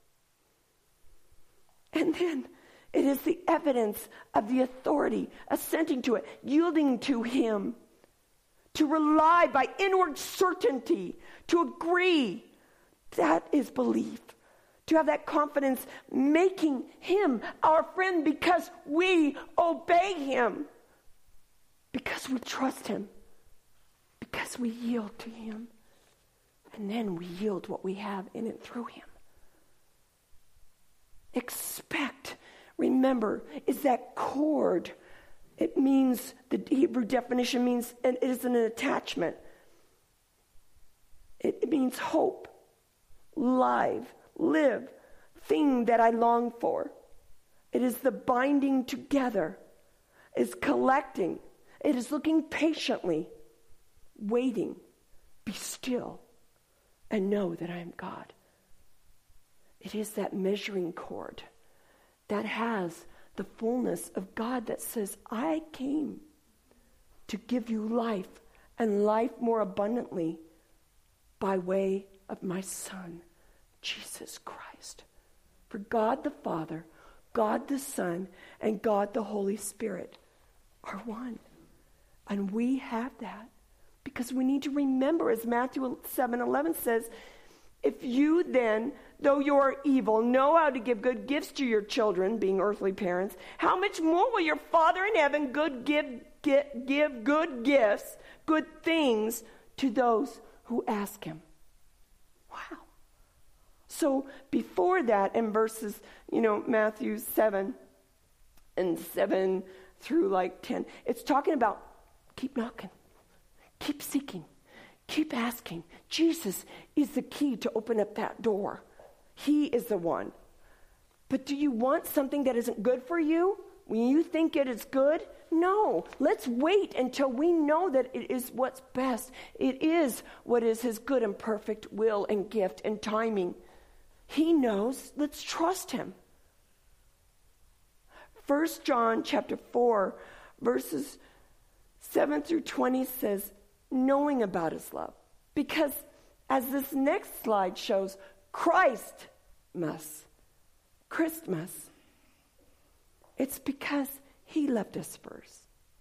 And then it is the evidence of the authority, assenting to it, yielding to him. To rely by inward certainty, to agree, that is belief. To have that confidence, making him our friend because we obey him, because we trust him, because we yield to him, and then we yield what we have in and through him. Expect, remember, is that cord. It means, the Hebrew definition means, and it is an attachment. It, it means hope, live, live, thing that I long for. It is the binding together. It's collecting. It is looking patiently, waiting. Be still and know that I am God. It is that measuring cord that has the fullness of God that says, I came to give you life and life more abundantly by way of my Son, Jesus Christ. For God the Father, God the Son, and God the Holy Spirit are one. And we have that because we need to remember, as Matthew seven eleven says, if you then, though you are evil, know how to give good gifts to your children, being earthly parents, how much more will your Father in heaven good give, give, give good gifts, good things to those who ask him? Wow. So before that, in verses, you know, Matthew seven and seven through like ten, it's talking about keep knocking, keep seeking, Keep asking. Jesus is the key to open up that door. He is the one. But do you want something that isn't good for you when you think it is good? No. Let's wait until we know that it is what's best. It is what is his good and perfect will and gift and timing. He knows. Let's trust him. First John chapter four, verses seven through twenty says, knowing about his love. Because as this next slide shows, Christmas, Christmas, it's because he loved us first.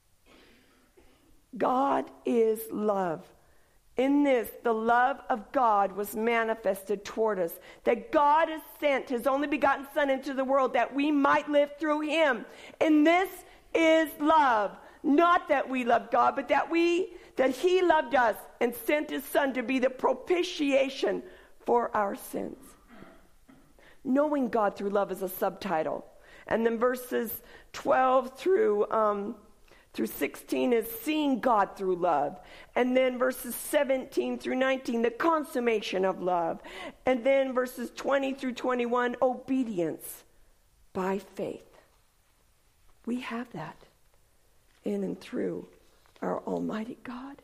God is love. In this, the love of God was manifested toward us, that God has sent his only begotten Son into the world that we might live through him. And this is love. Not that we love God, but that we that he loved us and sent his Son to be the propitiation for our sins. Knowing God through love is a subtitle. And then verses twelve through um, through sixteen is seeing God through love. And then verses seventeen through nineteen, the consummation of love. And then verses twenty through twenty-one, obedience by faith. We have that in and through our Almighty God.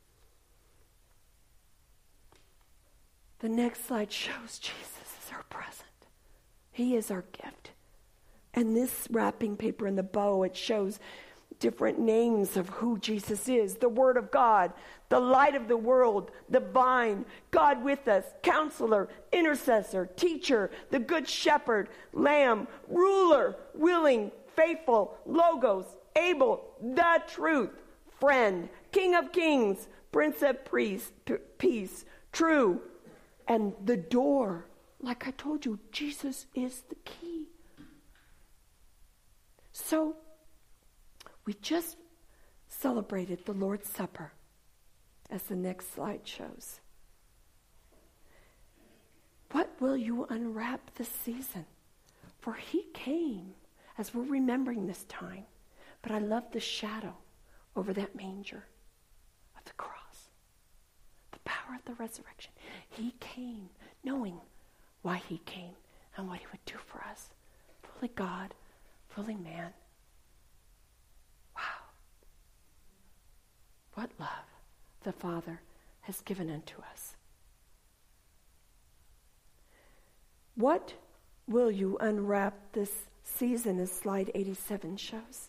The next slide shows Jesus is our present. He is our gift. And this wrapping paper and the bow, it shows different names of who Jesus is. The Word of God, the light of the world, the vine, God with us, counselor, intercessor, teacher, the good shepherd, lamb, ruler, willing, faithful, logos, able, the truth, friend, King of kings, Prince of peace, peace, true, and the door. Like I told you, Jesus is the key. So, we just celebrated the Lord's Supper, as the next slide shows. What will you unwrap this season? For he came, as we're remembering this time. But I love the shadow over that manger of the cross. The power of the resurrection. He came knowing why he came and what he would do for us. Fully God, fully man. Wow. What love the Father has given unto us. What will you unwrap this season, as slide eighty-seven shows?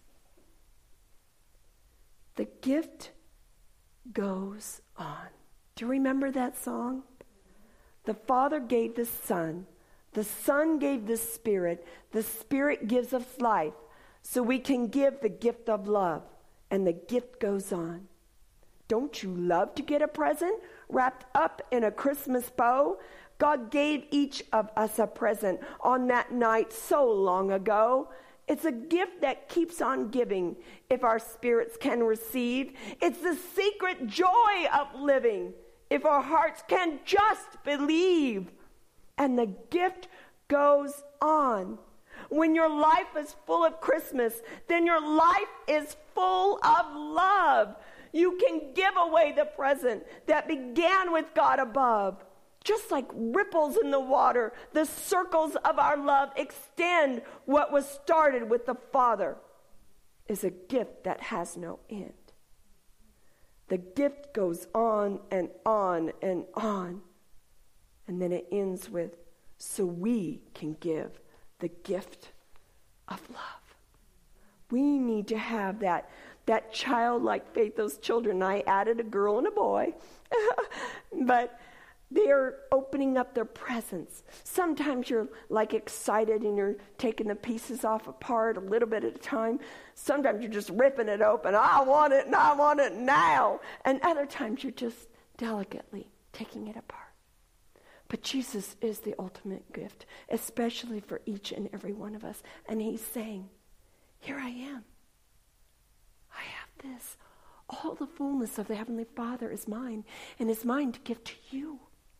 The gift goes on. Do you remember that song? The Father gave the Son. The Son gave the Spirit. The Spirit gives us life. So we can give the gift of love. And the gift goes on. Don't you love to get a present wrapped up in a Christmas bow? God gave each of us a present on that night so long ago. It's a gift that keeps on giving if our spirits can receive. It's the secret joy of living if our hearts can just believe. And the gift goes on. When your life is full of Christmas, then your life is full of love. You can give away the present that began with God above. Just like ripples in the water, the circles of our love extend. What was started with the Father is a gift that has no end. The gift goes on and on and on. And then it ends with, so we can give the gift of love. We need to have that, that childlike faith, those children. I added a girl and a boy. But they're opening up their presents. Sometimes you're like excited and you're taking the pieces off apart a little bit at a time. Sometimes you're just ripping it open. I want it and I want it now. And other times you're just delicately taking it apart. But Jesus is the ultimate gift, especially for each and every one of us. And he's saying, here I am. I have this. All the fullness of the Heavenly Father is mine, and is mine to give to you.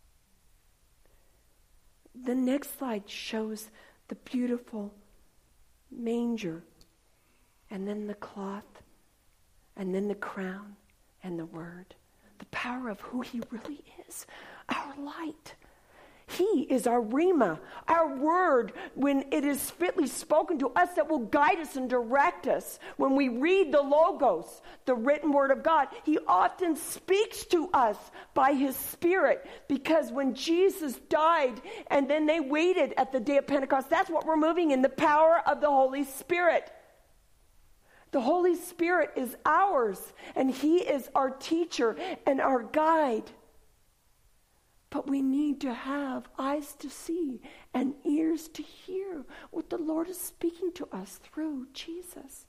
The next slide shows the beautiful manger, and then the cloth, and then the crown, and the word. The power power of who he really is, our light. He is our Rhema, our word, when it is fitly spoken to us, that will guide us and direct us. When we read the Logos, the written word of God, he often speaks to us by his Spirit, because when Jesus died and then they waited at the day of Pentecost, that's what we're moving in, the power of the Holy Spirit. The Holy Spirit is ours, and he is our teacher and our guide. But we need to have eyes to see and ears to hear what the Lord is speaking to us through Jesus.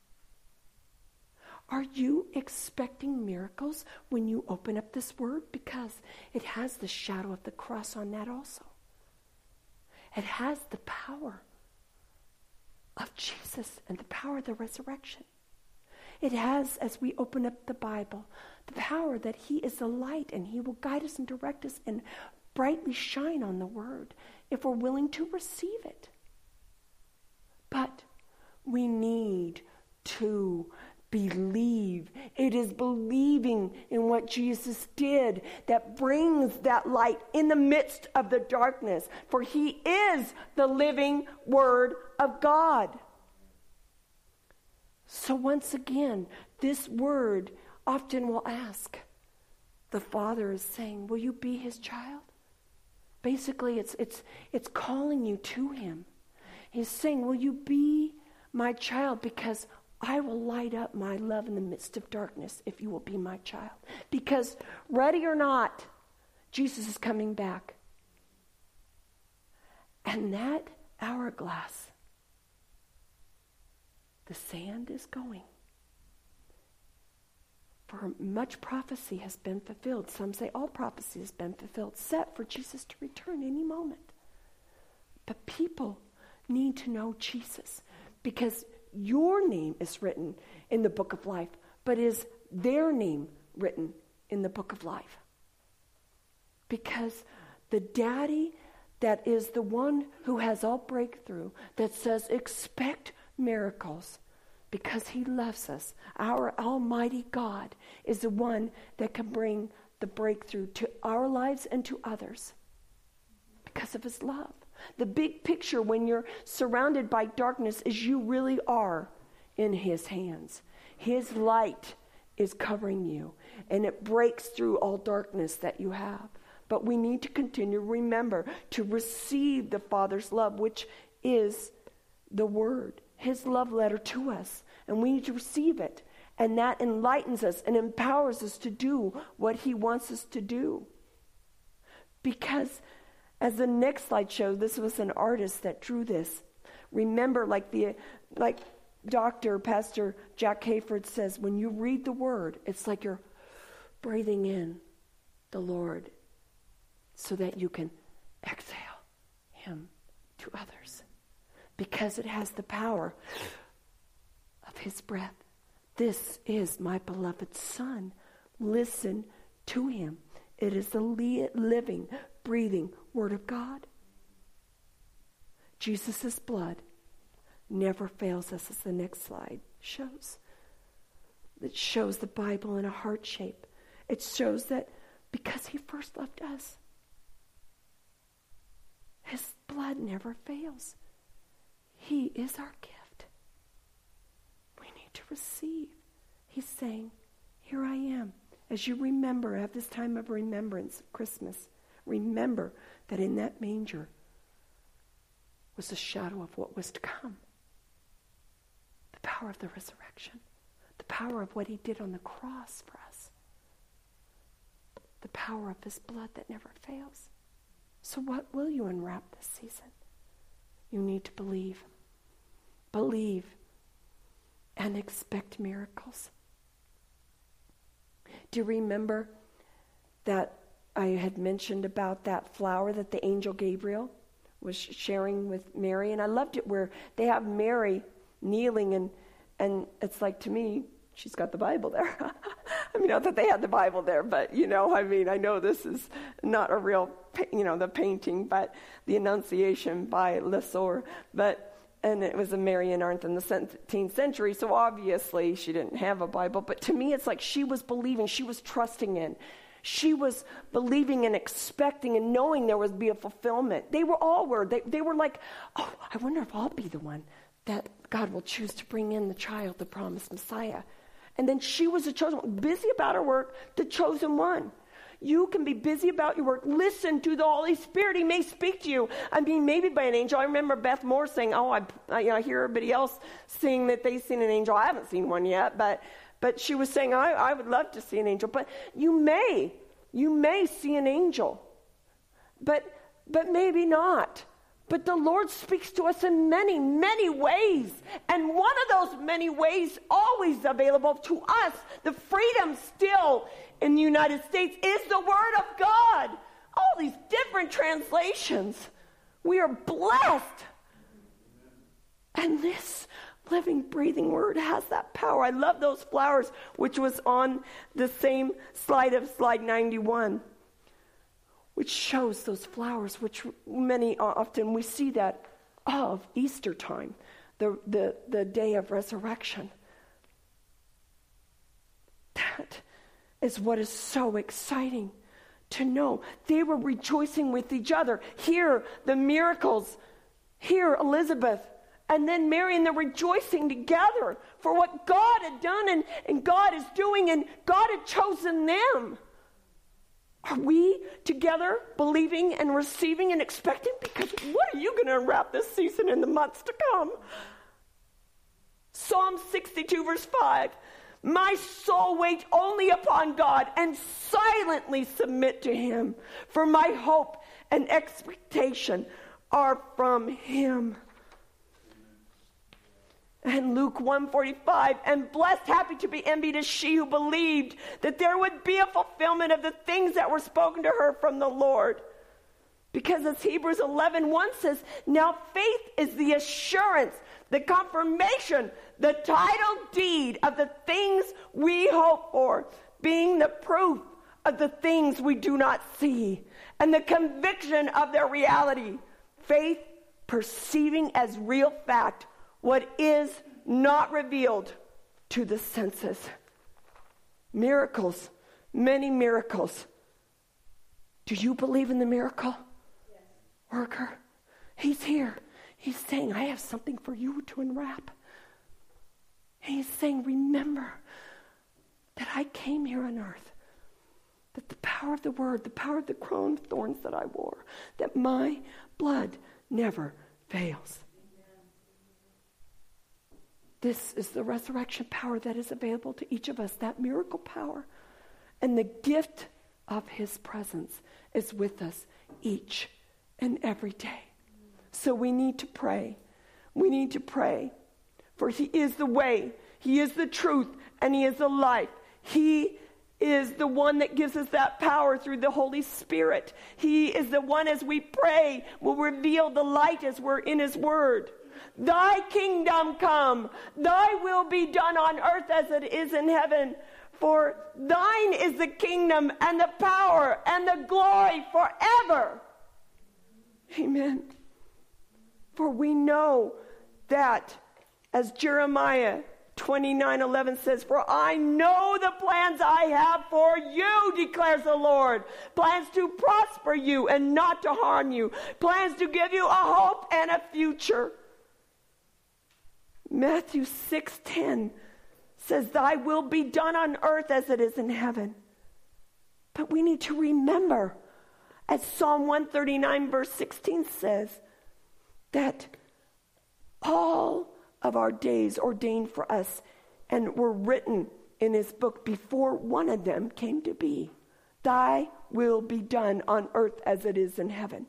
Are you expecting miracles when you open up this word? Because it has the shadow of the cross on that also. It has the power of Jesus and the power of the resurrection. It has, as we open up the Bible, the power that he is the light and he will guide us and direct us and brightly shine on the word if we're willing to receive it. But we need to believe. It is believing in what Jesus did that brings that light in the midst of the darkness. For he is the living word of God. So once again, this word often will ask, the Father is saying, will you be his child? Basically, it's it's it's calling you to him. He's saying, will you be my child? Because I will light up my love in the midst of darkness if you will be my child. Because ready or not, Jesus is coming back. And that hourglass, the sand is going. For much prophecy has been fulfilled. Some say all prophecy has been fulfilled, set for Jesus to return any moment. But people need to know Jesus, because your name is written in the book of life, but is their name written in the book of life? Because the daddy that is the one who has all breakthrough, that says expect miracles, because he loves us. Our almighty God is the one that can bring the breakthrough to our lives and to others because of his love. The big picture when you're surrounded by darkness is you really are in his hands. His light is covering you, and it breaks through all darkness that you have. But we need to continue to remember to receive the Father's love, which is the word, his love letter to us. And we need to receive it. And that enlightens us and empowers us to do what he wants us to do. Because as the next slide shows, this was an artist that drew this. Remember, like the like Doctor Pastor Jack Hayford says, when you read the word, it's like you're breathing in the Lord so that you can exhale him to others. Because it has the power of his breath. This is my beloved Son. Listen to him. It is the li- living, breathing Word of God. Jesus' blood never fails us, as the next slide shows. It shows the Bible in a heart shape. It shows that because he first loved us, his blood never fails. He is our gift. We need to receive. He's saying, here I am. As you remember, have this time of remembrance, Christmas, remember that in that manger was a shadow of what was to come. The power of the resurrection. The power of what he did on the cross for us. The power of his blood that never fails. So what will you unwrap this season? You need to believe. Believe and expect miracles. Do you remember that I had mentioned about that flower that the angel Gabriel was sharing with Mary? And I loved it where they have Mary kneeling, and and it's like, to me, she's got the Bible there. I mean, not that they had the Bible there, but, you know, I mean, I know this is not a real, you know, the painting, but the Annunciation by Lesueur, but, and it was a Marian art in the seventeenth century, so obviously she didn't have a Bible, but to me it's like she was believing, she was trusting in. She was believing and expecting and knowing there would be a fulfillment. They were all were. They, they were like, oh, I wonder if I'll be the one that God will choose to bring in the child, the promised Messiah. And then she was the chosen one, busy about her work, the chosen one. You can be busy about your work. Listen to the Holy Spirit. He may speak to you. I mean, maybe by an angel. I remember Beth Moore saying, oh, I, I, you know, I hear everybody else saying that they've seen an angel. I haven't seen one yet, but but she was saying, I, I would love to see an angel. But you may, you may see an angel, but but maybe not. But the Lord speaks to us in many, many ways. And one of those many ways always available to us, the freedom still in the United States, is the Word of God. All these different translations. We are blessed. And this living, breathing Word has that power. I love those flowers, which was on the same slide of slide ninety-one. Which shows those flowers, which many often we see that of Easter time, the, the, the day of resurrection. That is what is so exciting to know. They were rejoicing with each other. Here, the miracles. Here, Elizabeth. And then Mary, and they're rejoicing together for what God had done and, and God is doing, and God had chosen them. Are we together believing and receiving and expecting? Because what are you going to unwrap this season in the months to come? Psalm sixty-two verse five. My soul wait only upon God and silently submit to him. For my hope and expectation are from him. And Luke one forty-five, and blessed, happy to be envied is she who believed that there would be a fulfillment of the things that were spoken to her from the Lord. Because as Hebrews eleven one says, now faith is the assurance, the confirmation, the title deed of the things we hope for, being the proof of the things we do not see, and the conviction of their reality. Faith perceiving as real fact what is not revealed to the senses. Miracles, many miracles. Do you believe in the miracle yes. worker? He's here. He's saying, I have something for you to unwrap. He's saying, remember that I came here on earth, that the power of the word, the power of the crown of thorns that I wore, that my blood never fails. This is the resurrection power that is available to each of us, that miracle power. And the gift of his presence is with us each and every day. So we need to pray. We need to pray. For he is the way, he is the truth, and he is the life. He is the one that gives us that power through the Holy Spirit. He is the one, as we pray, will reveal the light as we're in his word. Thy kingdom come, thy will be done on earth as it is in heaven. For thine is the kingdom and the power and the glory forever. Amen. For we know that, as Jeremiah twenty-nine eleven says, for I know the plans I have for you, declares the Lord. Plans to prosper you and not to harm you. Plans to give you a hope and a future. Matthew six ten says, thy will be done on earth as it is in heaven. But we need to remember, as Psalm one thirty-nine verse sixteen says, that all of our days ordained for us and were written in his book before one of them came to be. Thy will be done on earth as it is in heaven.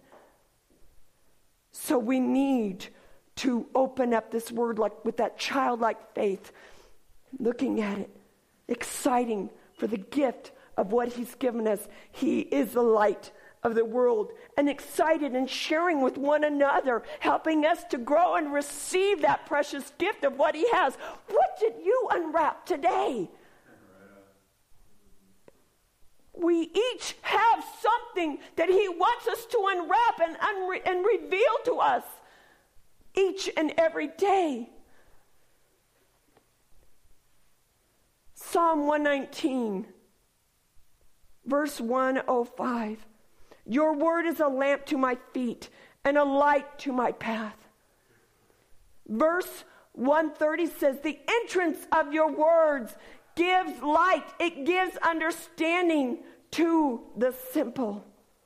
So we need to open up this word like with that childlike faith, looking at it, exciting for the gift of what he's given us. He is the light of the world, and excited and sharing with one another, helping us to grow and receive that precious gift of what he has. What did you unwrap today? We each have something that he wants us to unwrap and, unre- and reveal to us each and every day. Psalm one nineteen Verse one oh five. Your word is a lamp to my feet and a light to my path. Verse one thirty says, the entrance of your words gives light. It gives understanding to the simple.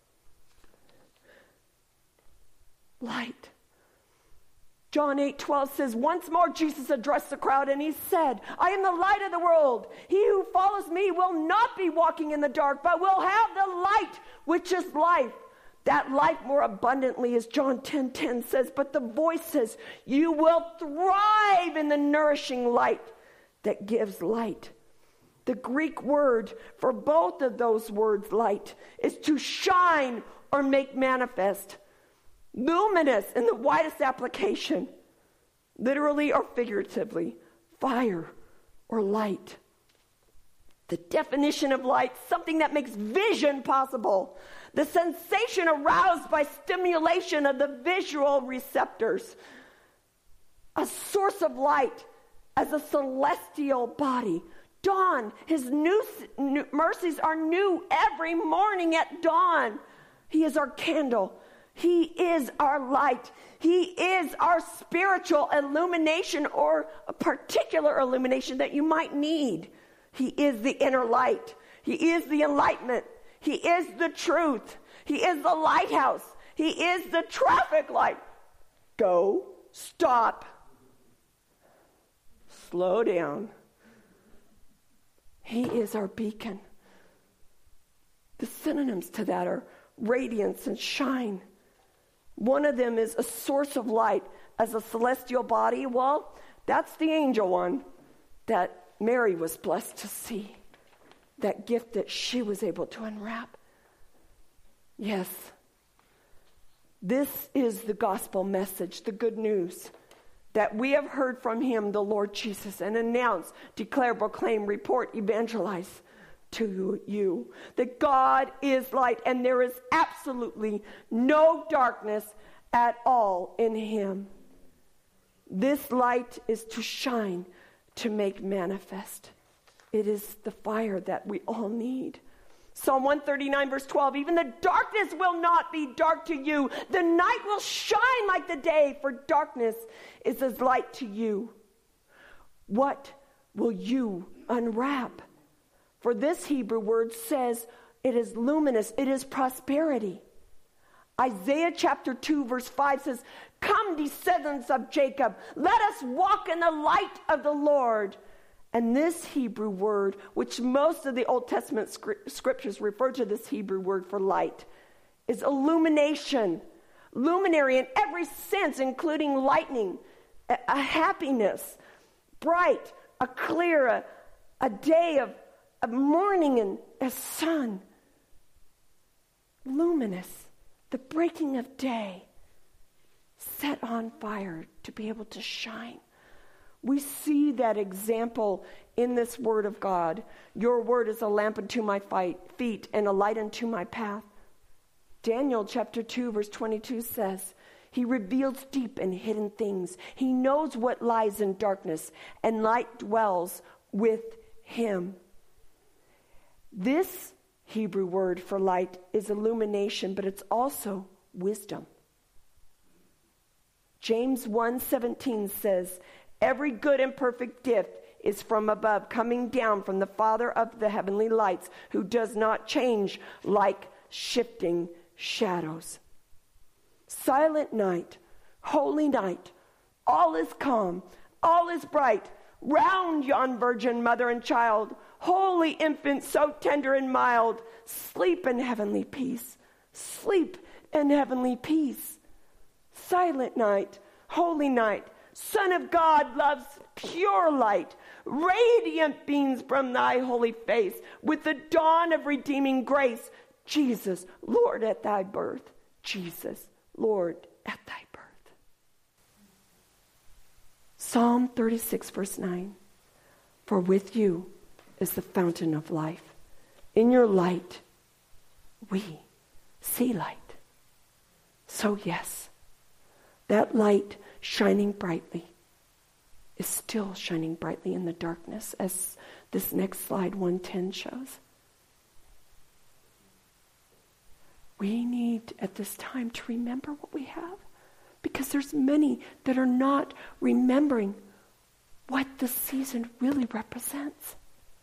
Light. John eight twelve says, once more Jesus addressed the crowd and he said, I am the light of the world. He who follows me will not be walking in the dark, but will have the light, which is life. That life more abundantly, as John ten ten says, but the voice says, you will thrive in the nourishing light that gives light. The Greek word for both of those words, light, is to shine or make manifest. Luminous in the widest application, literally or figuratively, fire or light. The definition of light, something that makes vision possible. The sensation aroused by stimulation of the visual receptors. A source of light as a celestial body. Dawn, his new, new mercies are new every morning at dawn. He is our candle. He is our light. He is our spiritual illumination, or a particular illumination that you might need. He is the inner light. He is the enlightenment. He is the truth. He is the lighthouse. He is the traffic light. Go, stop, slow down. He is our beacon. The synonyms to that are radiance and shine. One of them is a source of light as a celestial body. Well, that's the angel one that Mary was blessed to see. That gift that she was able to unwrap. Yes. This is the gospel message, the good news that we have heard from him, the Lord Jesus, and announce, declare, proclaim, report, evangelize to you. That God is light and there is absolutely no darkness at all in him. This light is to shine, to make manifest. It is the fire that we all need. Psalm one thirty-nine verse twelve, even the darkness will not be dark to you. The night will shine like the day, for darkness is as light to you. What will you unwrap? For this Hebrew word says it is luminous, it is prosperity. Isaiah chapter two verse five says, come descendants of Jacob, let us walk in the light of the Lord. And this Hebrew word, which most of the Old Testament scriptures refer to this Hebrew word for light, is illumination. Luminary in every sense, including lightning, a, a happiness, bright, a clear, a, a day of, of morning and a sun. Luminous, the breaking of day, set on fire to be able to shine. We see that example in this word of God. Your word is a lamp unto my feet and a light unto my path. Daniel chapter two verse twenty-two says, he reveals deep and hidden things. He knows what lies in darkness, and light dwells with him. This Hebrew word for light is illumination, but it's also wisdom. James one seventeen says, every good and perfect gift is from above, coming down from the Father of the heavenly lights, who does not change like shifting shadows. Silent night, holy night, all is calm, all is bright, round yon virgin mother and child, holy infant so tender and mild, sleep in heavenly peace, sleep in heavenly peace. Silent night, holy night, Son of God loves pure light, radiant beams from thy holy face, with the dawn of redeeming grace. Jesus, Lord at thy birth. Jesus, Lord at thy birth. Psalm thirty-six verse nine. For with you is the fountain of life. In your light, we see light. So yes, that light shining brightly is still shining brightly in the darkness, as this next slide one ten shows. we need at this time to remember what we have, because there's many that are not remembering what the season really represents.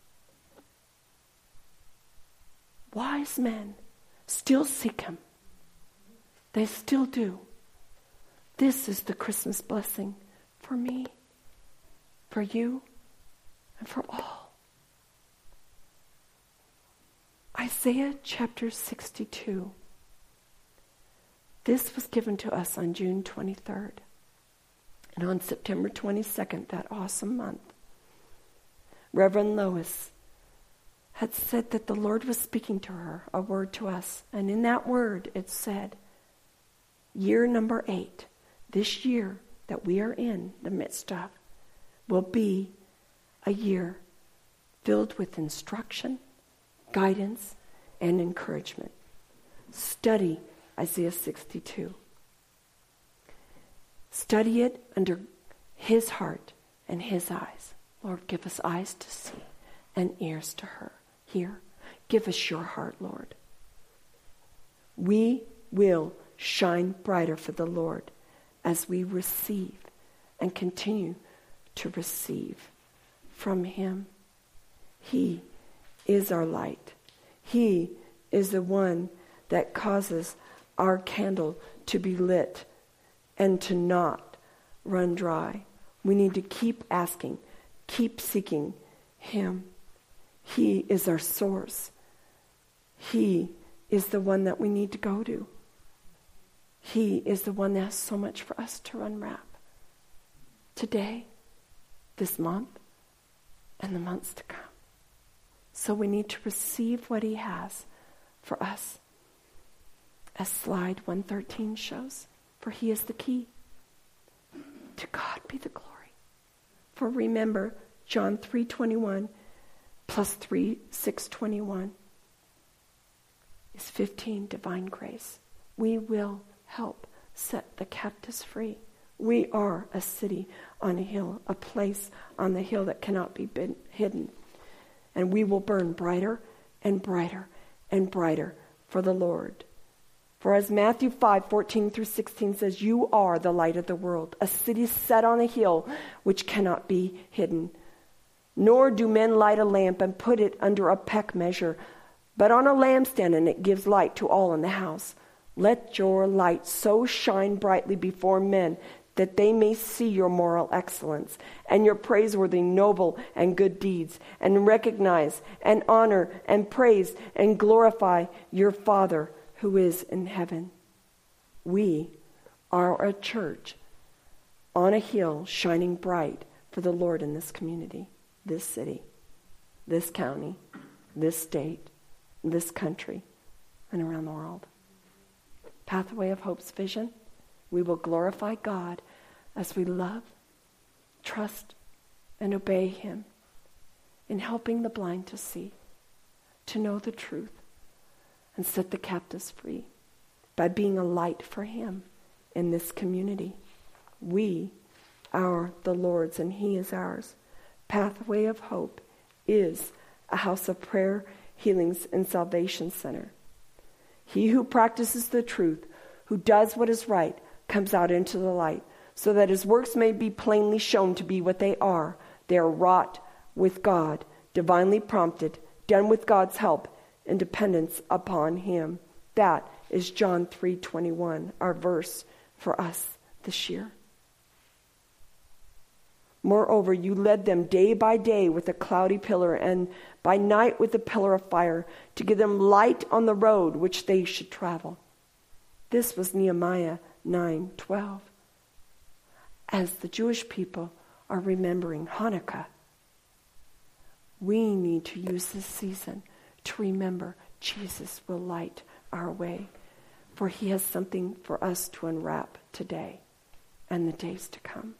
Wise men still seek him. They still do. This is the Christmas blessing for me, for you, and for all. Isaiah chapter sixty-two. This was given to us on June twenty-third. And on September twenty-second, that awesome month, Reverend Lois had said that the Lord was speaking to her, a word to us. And in that word it said, year number eight, this year that we are in the midst of, will be a year filled with instruction, guidance, and encouragement. Study Isaiah sixty-two. Study it under his heart and his eyes. Lord, give us eyes to see and ears to hear. Hear. Give us your heart, Lord. We will shine brighter for the Lord as we receive and continue to receive from him. He is our light. He is the one that causes our candle to be lit and to not run dry. We need to keep asking, keep seeking him. He is our source. He is the one that we need to go to. He is the one that has so much for us to unwrap today, this month, and the months to come. So we need to receive what he has for us, as slide one thirteen shows. For he is the key. To God be the glory. For remember, John three twenty-one plus three six twenty-one is fifteen, divine grace. We will help set the captives free. We are a city on a hill, a place on the hill that cannot be hidden. And we will burn brighter and brighter and brighter for the Lord. For as Matthew five fourteen through sixteen says, you are the light of the world, a city set on a hill which cannot be hidden. Nor do men light a lamp and put it under a peck measure, but on a lampstand, and it gives light to all in the house. Let your light so shine brightly before men that they may see your moral excellence and your praiseworthy, noble, and good deeds, and recognize and honor and praise and glorify your Father who is in heaven. We are a church on a hill shining bright for the Lord in this community, this city, this county, this state, this country, and around the world. Pathway of Hope's vision. We will glorify God as we love, trust, and obey him in helping the blind to see, to know the truth, and set the captives free by being a light for him in this community. We are the Lord's and he is ours. Pathway of Hope is a house of prayer, healings, and salvation center. He who practices the truth, who does what is right, comes out into the light, so that his works may be plainly shown to be what they are. They are wrought with God, divinely prompted, done with God's help, and dependence upon him. That is John three twenty-one, our verse for us this year. Moreover, you led them day by day with a cloudy pillar, and by night with a pillar of fire, to give them light on the road which they should travel. This was Nehemiah nine twelve. As the Jewish people are remembering Hanukkah, we need to use this season to remember Jesus will light our way, for he has something for us to unwrap today and the days to come.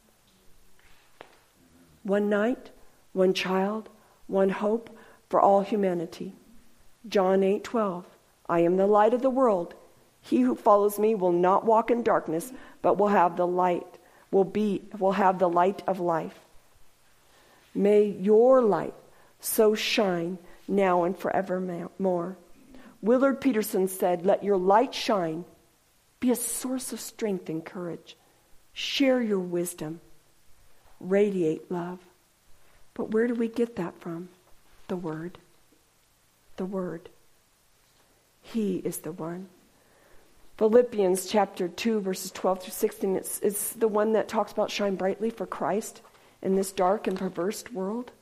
One night, one child, one hope for all humanity. John eight twelve. I am the light of the world. He who follows me will not walk in darkness, but will have the light, will be, will have the light of life. May your light so shine now and forevermore. Willard Peterson said, "Let your light shine. Be a source of strength and courage. Share your wisdom. Radiate love." But where do we get that from? The Word. The Word. He is the one. Philippians chapter two, verses twelve through sixteen, it's, it's the one that talks about shine brightly for Christ in this dark and perverse world.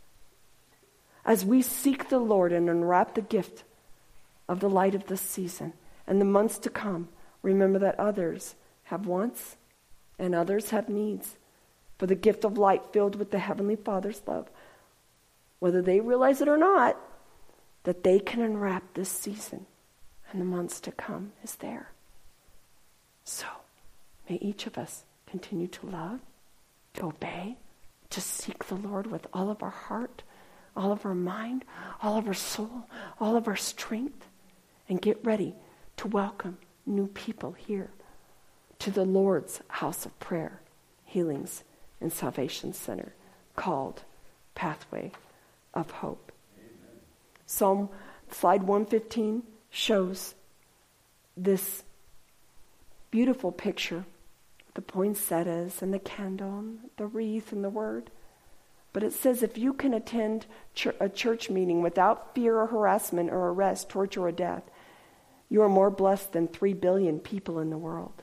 As we seek the Lord and unwrap the gift of the light of this season and the months to come, remember that others have wants and others have needs for the gift of light filled with the Heavenly Father's love, whether they realize it or not, that they can unwrap this season and the months to come is there. So, may each of us continue to love, to obey, to seek the Lord with all of our heart, all of our mind, all of our soul, all of our strength, and get ready to welcome new people here to the Lord's house of prayer, healings, and salvation center called Pathway of Hope. Amen. Psalm, slide one fifteen shows this beautiful picture, the poinsettias and the candle, and the wreath and the word. But it says if you can attend ch- a church meeting without fear or harassment or arrest, torture or death, you are more blessed than three billion people in the world.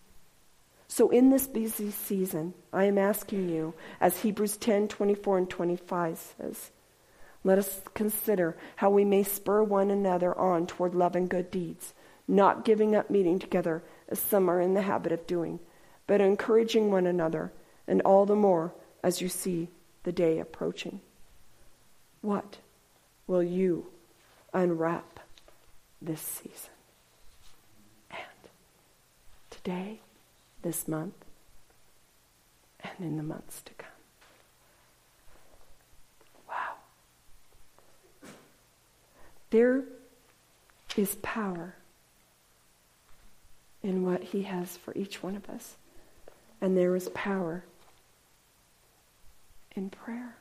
So in this busy season, I am asking you, as Hebrews ten, twenty-four and twenty-five says, let us consider how we may spur one another on toward love and good deeds, not giving up meeting together as some are in the habit of doing, but encouraging one another, and all the more as you see the day approaching. What will you unwrap this season? And today, this month, and in the months to come. Wow. There is power in what He has for each one of us. And there is power in prayer.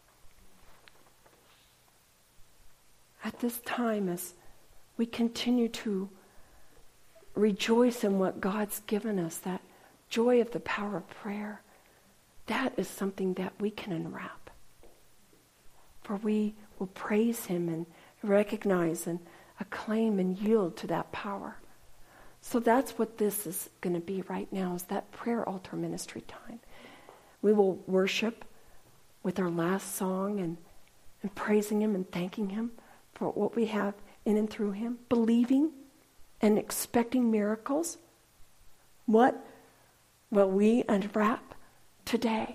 At this time, as we continue to rejoice in what God's given us, that joy of the power of prayer, that is something that we can unwrap. For we will praise Him and recognize and acclaim and yield to that power. So that's what this is going to be right now, is that prayer altar ministry time. We will worship with our last song and, and praising Him and thanking Him for what we have in and through Him, believing and expecting miracles. What will we unwrap today?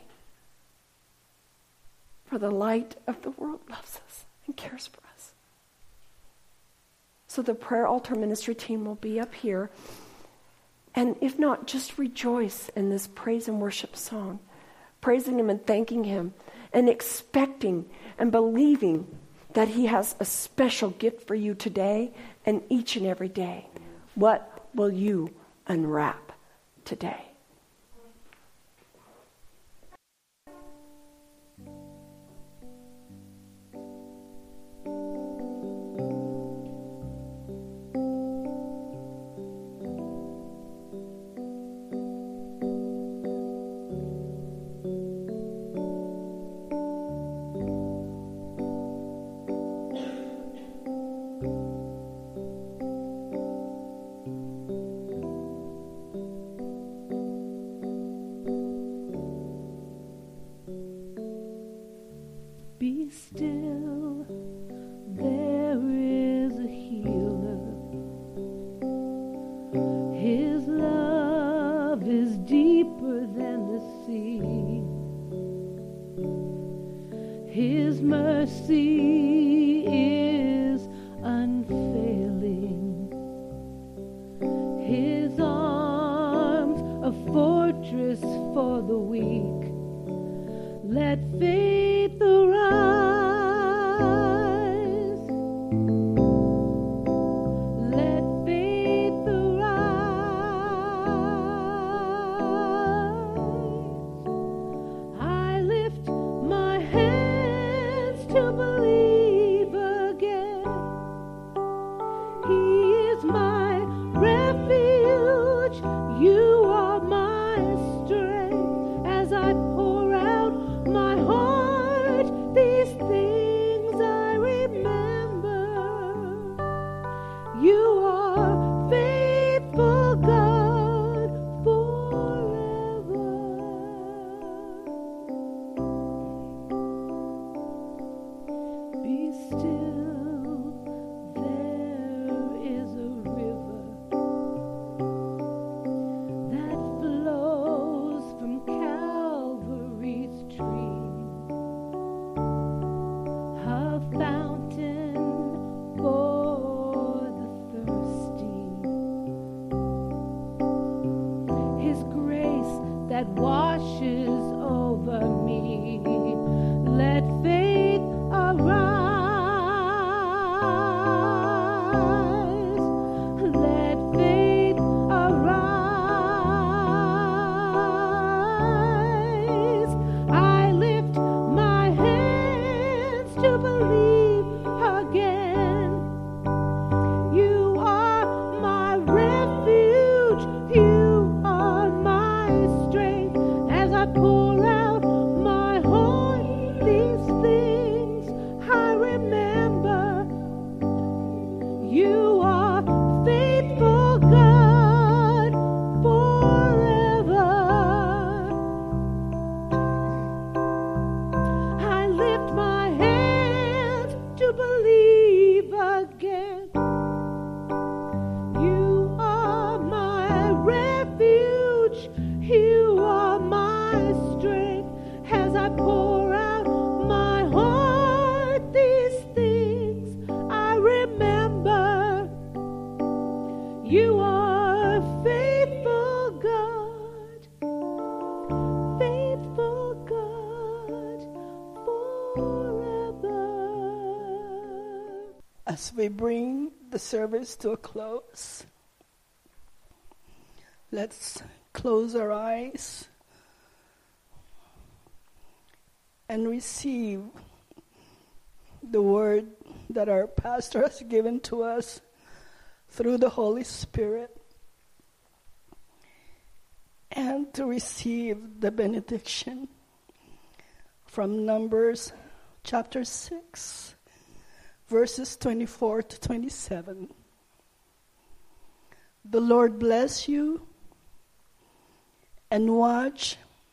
For the light of the world loves us and cares for us. So the prayer altar ministry team will be up here. And if not, just rejoice in this praise and worship song. Praising Him and thanking Him and expecting and believing that He has a special gift for you today and each and every day. What will you unwrap today? Be still, there is a healer. His love is deeper than the sea. His mercy is unfailing. His arms a fortress for the weak. Let faith arise. Let faith arise. I lift my hands to believe. You are faithful God, faithful God forever. As we bring the service to a close, let's close our eyes and receive the word that our pastor has given to us through the Holy Spirit, and to receive the benediction from Numbers chapter six, verses twenty-four to twenty-seven. The Lord bless you and watch,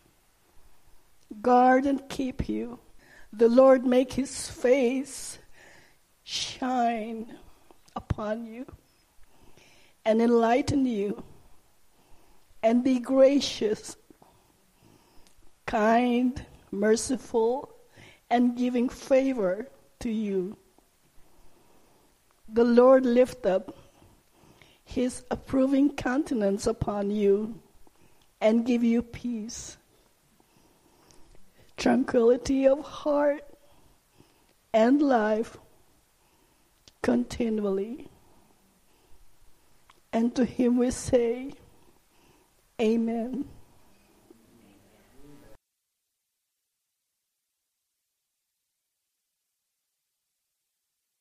guard and keep you. The Lord make his face shine upon you and enlighten you, and be gracious, kind, merciful, and giving favor to you. The Lord lift up his approving countenance upon you and give you peace, tranquility of heart, and life continually. And to him we say, Amen.